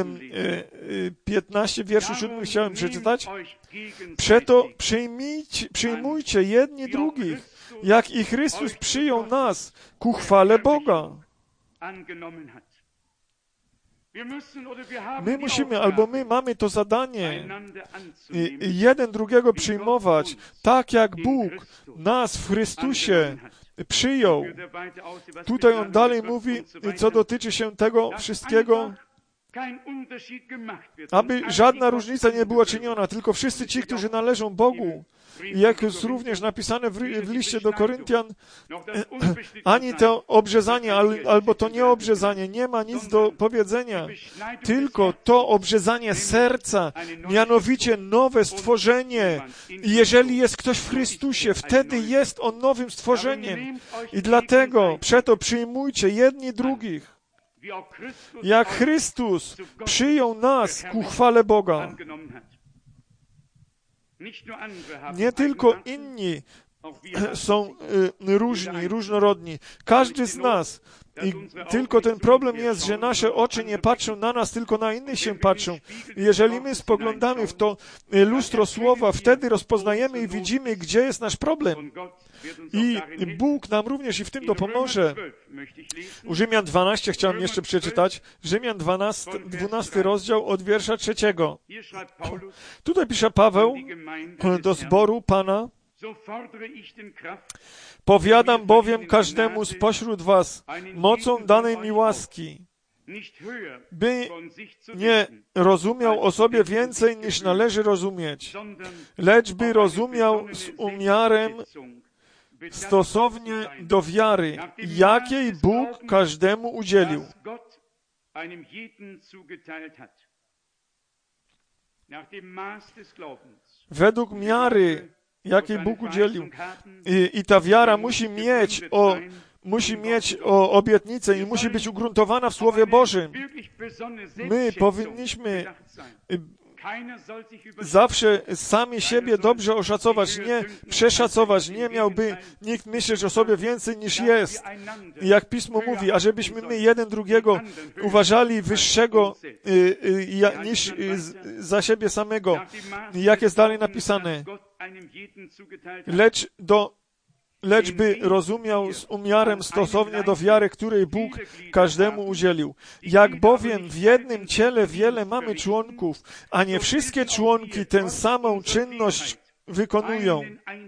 15, wierszu 7 chciałem przeczytać. Przeto przyjmujcie jedni drugich, jak i Chrystus przyjął nas ku chwale Boga. My musimy, albo my mamy to zadanie jeden drugiego przyjmować, tak jak Bóg nas w Chrystusie przyjął. Tutaj on dalej mówi, co dotyczy się tego wszystkiego, aby żadna różnica nie była czyniona, tylko wszyscy ci, którzy należą Bogu. Jak jest również napisane w liście do Koryntian, ani to obrzezanie, albo to nieobrzezanie nie ma nic do powiedzenia, tylko to obrzezanie serca, mianowicie nowe stworzenie. I jeżeli jest ktoś w Chrystusie, wtedy jest on nowym stworzeniem. I dlatego przeto przyjmujcie jedni drugich, jak Chrystus przyjął nas ku chwale Boga. Nie tylko inni są różni, różnorodni. Każdy z nas. I tylko ten problem jest, że nasze oczy nie patrzą na nas, tylko na innych się patrzą. Jeżeli my spoglądamy w to lustro słowa, wtedy rozpoznajemy i widzimy, gdzie jest nasz problem. I Bóg nam również i w tym dopomoże. U Rzymian 12 chciałem jeszcze przeczytać. Rzymian 12 rozdział od wiersza 3. Tutaj pisze Paweł do zboru Pana. Powiadam bowiem każdemu spośród was mocą danej mi łaski, by nie rozumiał o sobie więcej niż należy rozumieć, lecz by rozumiał z umiarem stosownie do wiary, jakiej Bóg każdemu udzielił. Według miary, jakiej Bóg udzielił. I ta wiara musi mieć obietnicę i musi być ugruntowana w Słowie Bożym. My powinniśmy zawsze sami siebie dobrze oszacować, nie przeszacować. Nie miałby nikt myśleć o sobie więcej niż jest. Jak Pismo mówi, ażebyśmy my jeden drugiego uważali wyższego niż za siebie samego. Jak jest dalej napisane? Lecz by rozumiał z umiarem stosownie do wiary, której Bóg każdemu udzielił. Jak bowiem w jednym ciele wiele mamy członków, a nie wszystkie członki tę samą czynność wykonują.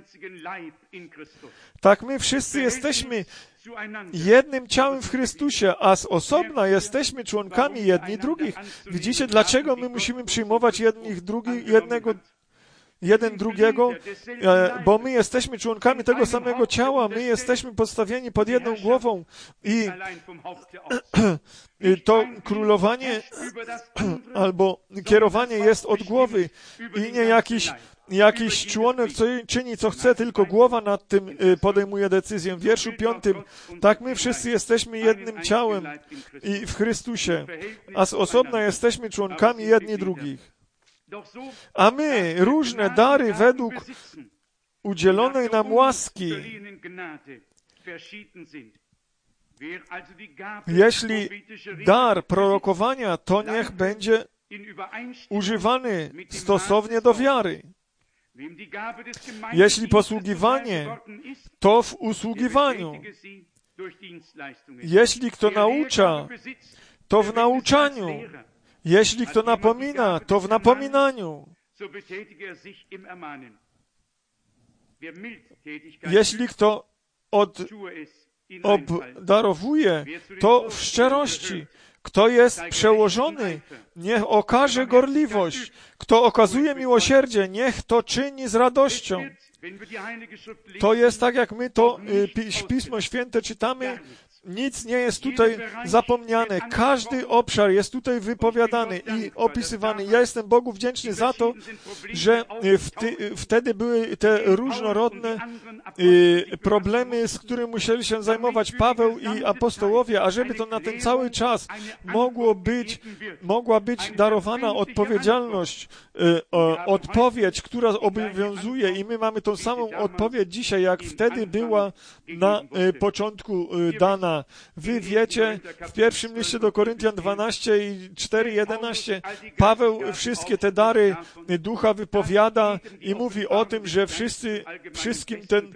Tak my wszyscy jesteśmy jednym ciałem w Chrystusie, a z osobna jesteśmy członkami jedni drugich. Widzicie, dlaczego my musimy przyjmować jednego jeden drugiego, bo my jesteśmy członkami tego samego ciała, my jesteśmy postawieni pod jedną głową i to królowanie albo kierowanie jest od głowy i nie jakiś członek czyni co chce, tylko głowa nad tym podejmuje decyzję. W wierszu 5, tak my wszyscy jesteśmy jednym ciałem i w Chrystusie, a z osobna jesteśmy członkami jedni drugich. A my różne dary według udzielonej nam łaski. Jeśli dar prorokowania, to niech będzie używany stosownie do wiary. Jeśli posługiwanie, to w usługiwaniu. Jeśli kto naucza, to w nauczaniu. Jeśli kto napomina, to w napominaniu. Jeśli kto obdarowuje, to w szczerości. Kto jest przełożony, niech okaże gorliwość. Kto okazuje miłosierdzie, niech to czyni z radością. To jest tak, jak my to Pismo Święte czytamy, nic nie jest tutaj zapomniane. Każdy obszar jest tutaj wypowiadany i opisywany. Ja jestem Bogu wdzięczny za to, że wtedy były te różnorodne problemy, z którymi musieli się zajmować Paweł i apostołowie, a żeby to na ten cały czas mogła być darowana odpowiedzialność, odpowiedź, która obowiązuje i my mamy tą samą odpowiedź dzisiaj, jak wtedy była na początku dana. Wy wiecie, w pierwszym liście do Koryntian 12 i 4:11 Paweł wszystkie te dary ducha wypowiada i mówi o tym, że wszystkim ten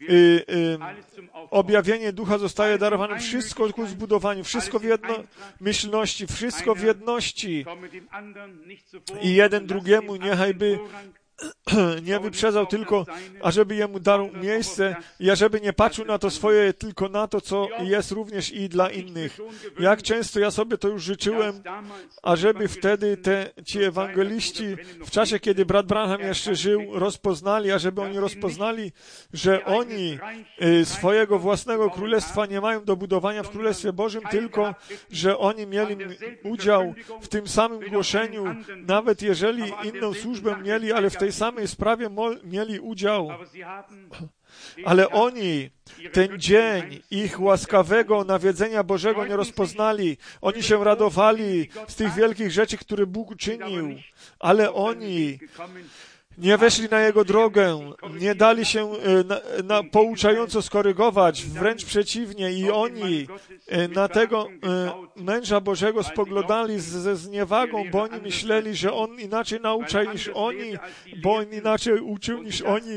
objawienie ducha zostaje darowane, wszystko ku zbudowaniu, wszystko w jednomyślności, wszystko w jedności i jeden drugiemu niechaj by nie wyprzedzał tylko, ażeby jemu dał miejsce i ażeby nie patrzył na to swoje, tylko na to, co jest również i dla innych. Jak często ja sobie to już życzyłem, ażeby wtedy ci ewangeliści w czasie, kiedy brat Branham jeszcze żył, rozpoznali, ażeby oni rozpoznali, że oni swojego własnego królestwa nie mają do budowania w Królestwie Bożym, tylko, że oni mieli udział w tym samym głoszeniu, nawet jeżeli inną służbę mieli, ale w tej samej sprawie mieli udział. Ale oni ten dzień ich łaskawego nawiedzenia Bożego nie rozpoznali. Oni się radowali z tych wielkich rzeczy, które Bóg uczynił, ale oni nie weszli na Jego drogę, nie dali się pouczająco skorygować, wręcz przeciwnie. I oni na tego męża Bożego spoglądali ze zniewagą, bo oni myśleli, że on inaczej naucza niż oni, bo on inaczej uczył niż oni.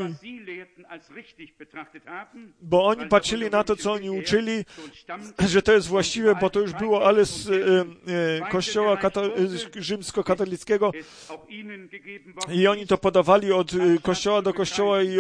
Bo oni patrzyli na to, co oni uczyli, że to jest właściwe, bo to już było, ale z kościoła rzymskokatolickiego i oni to podawali od kościoła do kościoła i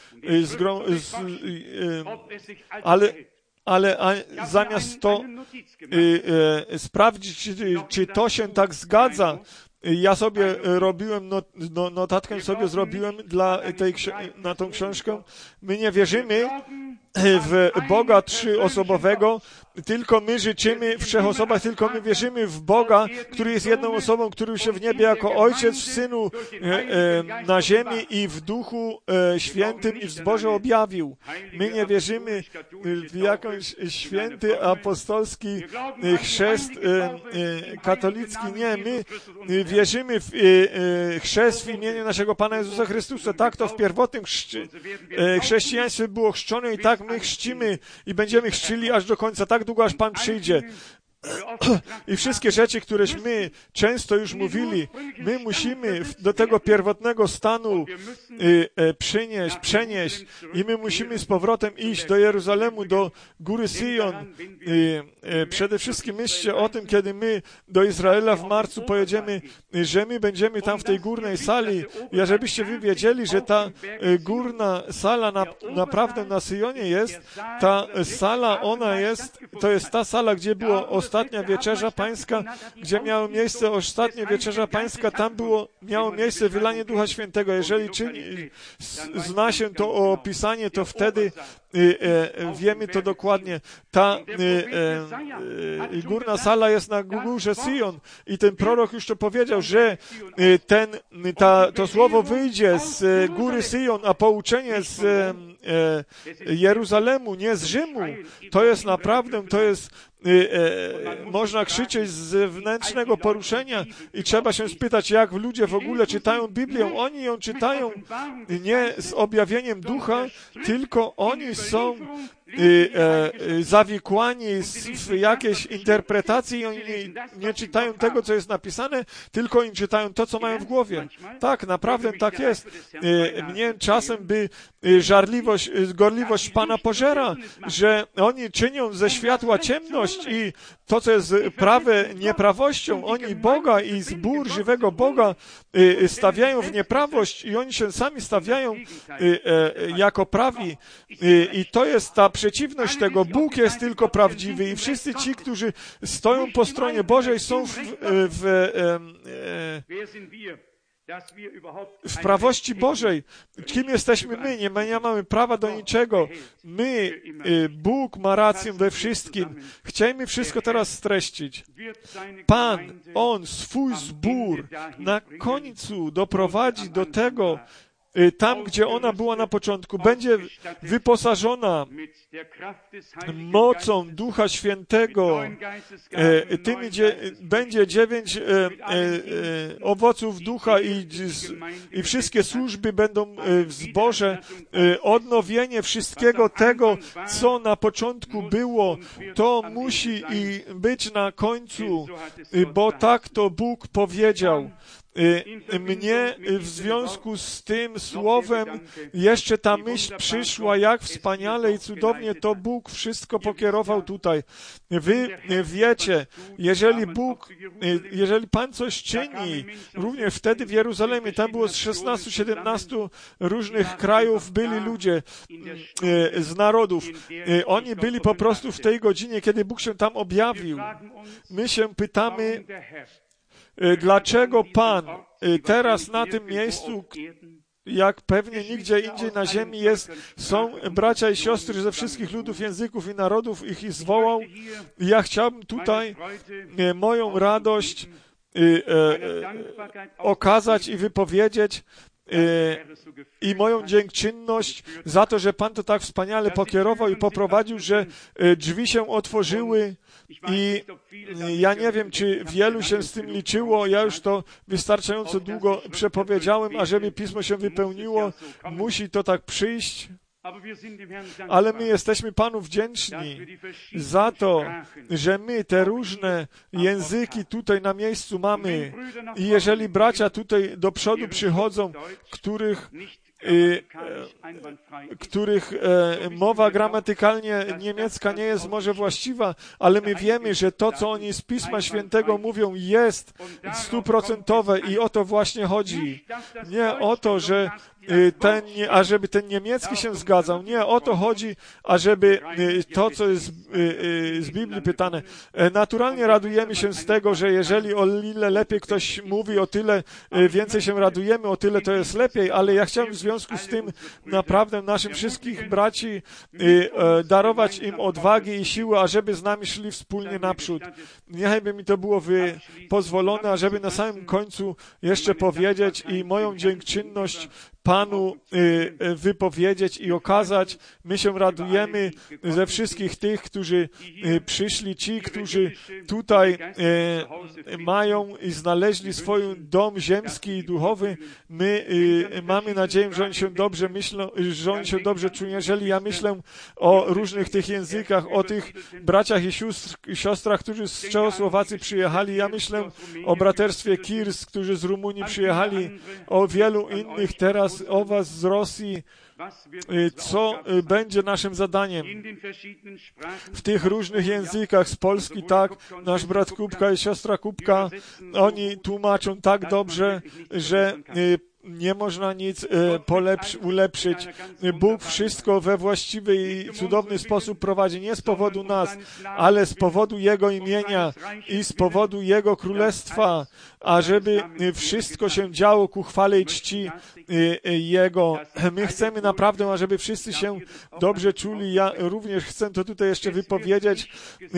ale zamiast to sprawdzić, czy to się tak zgadza, ja sobie robiłem, notatkę sobie zrobiłem na tą książkę. My nie wierzymy w Boga trzyosobowego, tylko my życzymy w trzech osobach, tylko my wierzymy w Boga, który jest jedną osobą, który się w niebie jako Ojciec, w Synu na ziemi i w Duchu Świętym i w zborze objawił. My nie wierzymy w jakąś święty apostolski chrzest katolicki. Nie, my wierzymy w chrzest w imieniu naszego Pana Jezusa Chrystusa. Tak to w pierwotnym chrześcijaństwie było chrzczone i tak my chrzcimy i będziemy chrzcili aż do końca, tak długo aż Pan przyjdzie. I wszystkie rzeczy, któreśmy często już mówili, my musimy do tego pierwotnego stanu przenieść i my musimy z powrotem iść do Jeruzalemu, do góry Syjon. Przede wszystkim myślcie o tym, kiedy my do Izraela w marcu pojedziemy, że my będziemy tam w tej górnej sali i żebyście wy wiedzieli, że ta górna sala naprawdę na Syjonie jest, ta sala, ona jest, to jest ta sala, gdzie było ostatnie ostatnia wieczerza pańska, gdzie miało miejsce ostatnia wieczerza pańska, tam miało miejsce wylanie Ducha Świętego. Jeżeli zna się to opisanie, to wtedy wiemy to dokładnie. Ta górna sala jest na górze Sion i ten prorok już to powiedział, że to słowo wyjdzie z góry Sion, a pouczenie z Jeruzalemu, nie z Rzymu. To jest naprawdę, można krzyczeć z zewnętrznego poruszenia i trzeba się spytać, jak ludzie w ogóle czytają Biblię. Oni ją czytają nie z objawieniem ducha, tylko oni są zawikłani w jakiejś interpretacji i oni nie czytają tego, co jest napisane, tylko oni czytają to, co mają w głowie. Tak, naprawdę tak jest. Mnie czasem gorliwość Pana pożera, że oni czynią ze światła ciemność i to, co jest prawe nieprawością, oni Boga i zbór żywego Boga stawiają w nieprawość i oni się sami stawiają jako prawi. I to jest ta przeciwność tego. Bóg jest tylko prawdziwy i wszyscy ci, którzy stoją po stronie Bożej, są w prawości Bożej. Kim jesteśmy my? Nie mamy prawa do niczego. My, Bóg ma rację we wszystkim. Chciejmy wszystko teraz streścić. Pan, On swój zbór na końcu doprowadzi do tego, tam, gdzie ona była na początku, będzie wyposażona mocą Ducha Świętego. Będzie 9 owoców Ducha i wszystkie służby będą w zborze. Odnowienie wszystkiego tego, co na początku było, to musi i być na końcu, bo tak to Bóg powiedział. Mnie w związku z tym słowem jeszcze ta myśl przyszła, jak wspaniale i cudownie to Bóg wszystko pokierował tutaj. Wy wiecie, jeżeli Pan coś czyni, również wtedy w Jeruzalemie, tam było z 16-17 różnych krajów, byli ludzie z narodów. Oni byli po prostu w tej godzinie, kiedy Bóg się tam objawił. My się pytamy, dlaczego Pan teraz na tym miejscu, jak pewnie nigdzie indziej na ziemi są bracia i siostry ze wszystkich ludów, języków i narodów, ich zwołał. Ja chciałbym tutaj moją radość okazać i wypowiedzieć i moją dziękczynność za to, że Pan to tak wspaniale pokierował i poprowadził, że drzwi się otworzyły i ja nie wiem, czy wielu się z tym liczyło. Ja już to wystarczająco długo przepowiedziałem, ażeby Pismo się wypełniło. Musi to tak przyjść. Ale my jesteśmy Panu wdzięczni za to, że my te różne języki tutaj na miejscu mamy. I jeżeli bracia tutaj do przodu przychodzą, których mowa gramatykalnie niemiecka nie jest może właściwa, ale my wiemy, że to, co oni z Pisma Świętego mówią, jest 100% i o to właśnie chodzi. Nie o to, że ażeby ten niemiecki się zgadzał. Nie o to chodzi, ażeby to, co jest z Biblii pytane. Naturalnie radujemy się z tego, że jeżeli o ile lepiej ktoś mówi, o tyle więcej się radujemy, o tyle to jest lepiej, ale ja chciałem w związku z tym naprawdę naszym wszystkich braci darować im odwagi i siły, ażeby z nami szli wspólnie naprzód. Niechaj mi to było pozwolone, ażeby na samym końcu jeszcze powiedzieć i moją dziękczynność Panu wypowiedzieć i okazać. My się radujemy ze wszystkich tych, którzy przyszli, ci, którzy tutaj mają i znaleźli swój dom ziemski i duchowy. My mamy nadzieję, że oni się dobrze myślą, że oni się dobrze czują. Jeżeli ja myślę o różnych tych językach, o tych braciach i siostrach, którzy z Czechosłowacji przyjechali, ja myślę o braterstwie Kirs, którzy z Rumunii przyjechali, o wielu innych teraz, o was z Rosji, co będzie naszym zadaniem w tych różnych językach z Polski, tak, nasz brat Kubka i siostra Kubka, oni tłumaczą tak dobrze, że nie można nic ulepszyć. Bóg wszystko we właściwy i cudowny sposób prowadzi, nie z powodu nas, ale z powodu Jego imienia i z powodu Jego królestwa, ażeby wszystko się działo ku chwale i czci Jego. My chcemy naprawdę, ażeby wszyscy się dobrze czuli. Ja również chcę to tutaj jeszcze wypowiedzieć.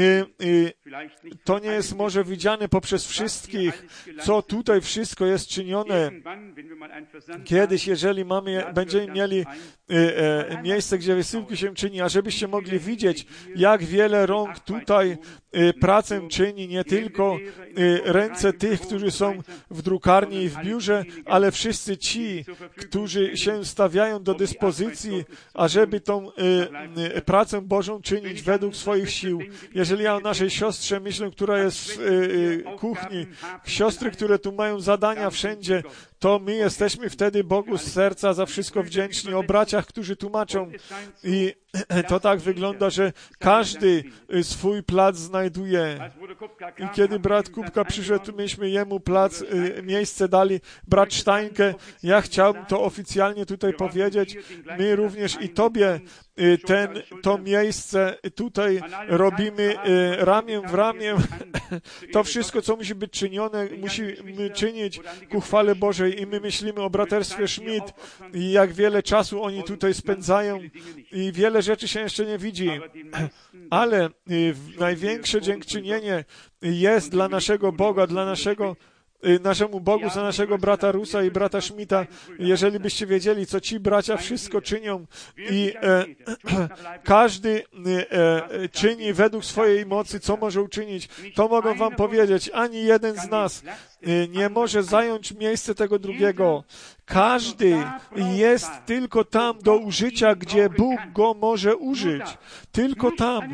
To nie jest może widziane poprzez wszystkich, co tutaj wszystko jest czynione. Kiedyś, jeżeli będziemy mieli miejsce, gdzie wysyłki się czyni, a żebyście mogli widzieć, jak wiele rąk tutaj pracę czyni, nie tylko ręce tych, którzy są w drukarni i w biurze, ale wszyscy ci, którzy się stawiają do dyspozycji, ażeby tą pracę Bożą czynić według swoich sił. Jeżeli ja o naszej siostrze myślę, która jest w kuchni, siostry, które tu mają zadania wszędzie, to my jesteśmy wtedy Bogu z serca za wszystko wdzięczni, o braciach, którzy tłumaczą. I to tak wygląda, że każdy swój plac znajduje. I kiedy brat Kubka przyszedł, myśmy jemu plac, miejsce dali. Brat Steinke, ja chciałbym to oficjalnie tutaj powiedzieć. My również i Tobie to miejsce tutaj robimy ramię w ramię. To wszystko, co musi być czynione, musimy czynić ku chwale Bożej. I my myślimy o braterstwie Schmidt i jak wiele czasu oni tutaj spędzają i wiele rzeczy się jeszcze nie widzi. Ale największe dziękczynienie jest dla naszego Boga, naszemu Bogu, za naszego brata Rusa i brata Schmidta. Jeżeli byście wiedzieli, co ci bracia wszystko czynią i każdy czyni według swojej mocy, co może uczynić, to mogą wam powiedzieć, ani jeden z nas nie może zająć miejsce tego drugiego. Każdy jest tylko tam do użycia, gdzie Bóg go może użyć. Tylko tam.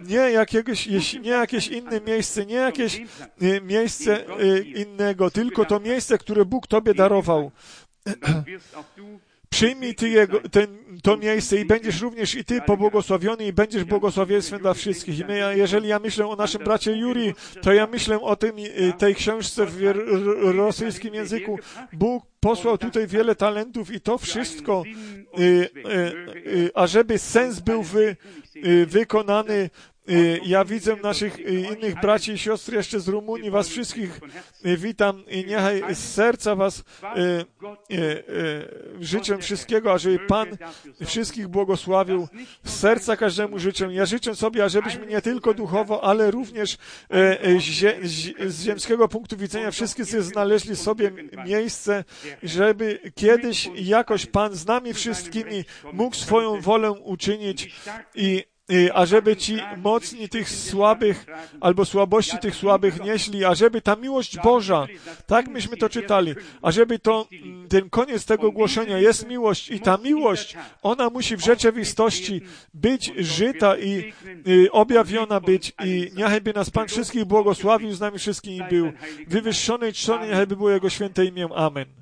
Nie jakieś inne miejsce, nie jakieś miejsce innego, tylko to miejsce, które Bóg tobie darował. Przyjmij to miejsce i będziesz również i ty pobłogosławiony i będziesz błogosławieństwem dla wszystkich. I jeżeli ja myślę o naszym bracie Juri, to ja myślę o tej książce w rosyjskim języku. Bóg posłał tutaj wiele talentów i to wszystko, ażeby sens był wykonany. Ja widzę naszych innych braci i siostry jeszcze z Rumunii, was wszystkich witam i niechaj z serca was życzę wszystkiego, ażeby Pan wszystkich błogosławił. Z serca każdemu życzę. Ja życzę sobie, ażebyśmy nie tylko duchowo, ale również z ziemskiego punktu widzenia wszyscy znaleźli sobie miejsce, żeby kiedyś jakoś Pan z nami wszystkimi mógł swoją wolę uczynić ażeby ci mocni tych słabych, albo słabości tych słabych nieśli, ażeby ta miłość Boża, tak myśmy to czytali, ażeby ten koniec tego głoszenia jest miłość i ta miłość, ona musi w rzeczywistości być żyta i objawiona być i niechaj nas Pan wszystkich błogosławił, z nami wszystkimi był. Wywyższony i czczony niechaj było Jego święte imię. Amen.